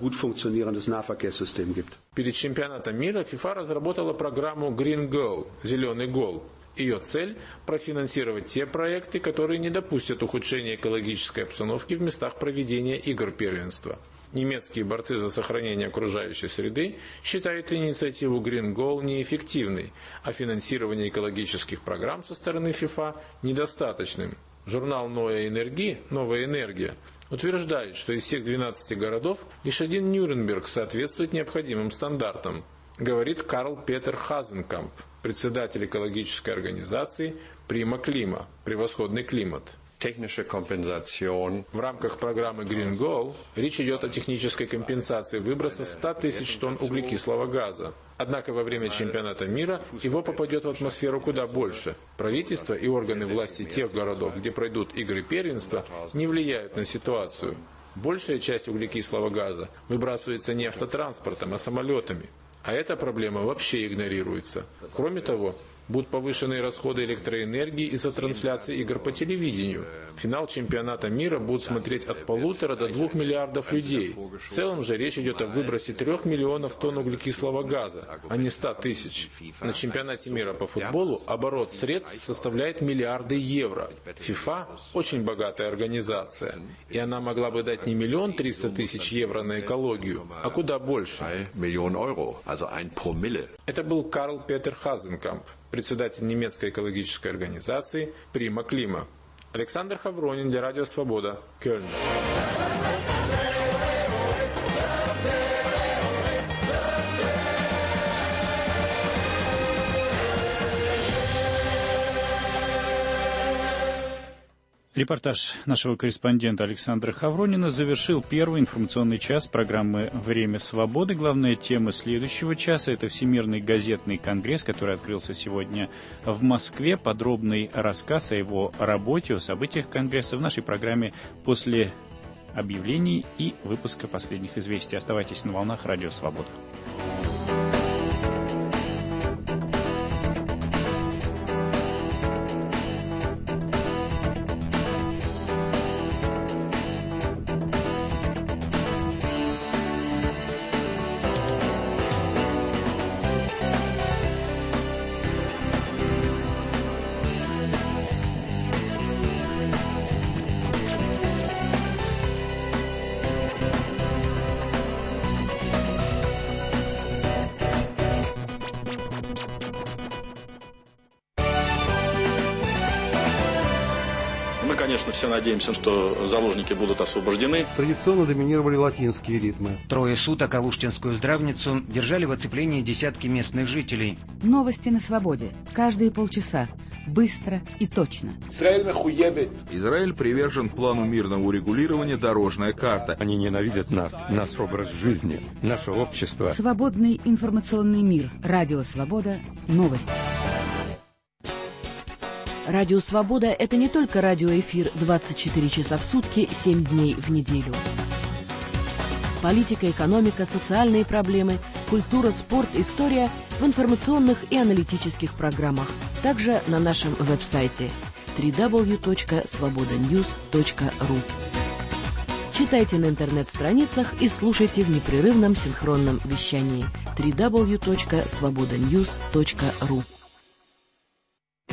Перед чемпионатом мира ФИФА разработала программу Green Goal – «Зеленый гол». Ее цель – профинансировать те проекты, которые не допустят ухудшения экологической обстановки в местах проведения игр первенства. Немецкие борцы за сохранение окружающей среды считают инициативу Green Goal неэффективной, а финансирование экологических программ со стороны ФИФА недостаточным. Журнал Neue Energie «Новая энергия» утверждает, что из всех двенадцати городов лишь один Нюрнберг соответствует необходимым стандартам, говорит Карл Петер Хазенкамп, председатель экологической организации Prima Klima – «Превосходный климат». В рамках программы Green Goal речь идет о технической компенсации выброса ста тысяч тонн углекислого газа. Однако во время чемпионата мира его попадет в атмосферу куда больше. Правительство и органы власти тех городов, где пройдут игры первенства, не влияют на ситуацию. Большая часть углекислого газа выбрасывается не автотранспортом, а самолетами. А эта проблема вообще игнорируется. Кроме того, будут повышенные расходы электроэнергии из-за трансляции игр по телевидению. Финал чемпионата мира будут смотреть от полутора до двух миллиардов людей. В целом же речь идет о выбросе трех миллионов тонн углекислого газа, а не ста тысяч. На чемпионате мира по футболу оборот средств составляет миллиарды евро. ФИФА – очень богатая организация, и она могла бы дать не миллион триста тысяч евро на экологию, а куда больше. Это был Карл Петер Хазенкамп, председатель немецкой экологической организации Prima Klima. Александр Хавронин для Радио Свобода, Кёльн. Репортаж нашего корреспондента Александра Хавронина завершил первый информационный час программы «Время свободы». Главная тема следующего часа – это Всемирный газетный конгресс, который открылся сегодня в Москве. Подробный рассказ о его работе, о событиях конгресса в нашей программе после объявлений и выпуска последних известий. Оставайтесь на волнах Радио Свобода. Конечно, все надеемся, что заложники будут освобождены. Традиционно доминировали латинские ритмы. Трое суток Алуштинскую здравницу держали в оцеплении десятки местных жителей. Новости на свободе. Каждые полчаса. Быстро и точно. Израиль привержен плану мирного урегулирования «Дорожная карта». Они ненавидят нас, наш образ жизни, наше общество. Свободный информационный мир. Радио Свобода. Новости. Радио «Свобода» — это не только радиоэфир двадцать четыре часа в сутки, семь дней в неделю. Политика, экономика, социальные проблемы, культура, спорт, история в информационных и аналитических программах. Также на нашем веб-сайте дабл ю дабл ю дабл ю точка свобода ньюс точка ру. Читайте на интернет-страницах и слушайте в непрерывном синхронном вещании дабл ю дабл ю дабл ю точка свобода ньюс точка ру.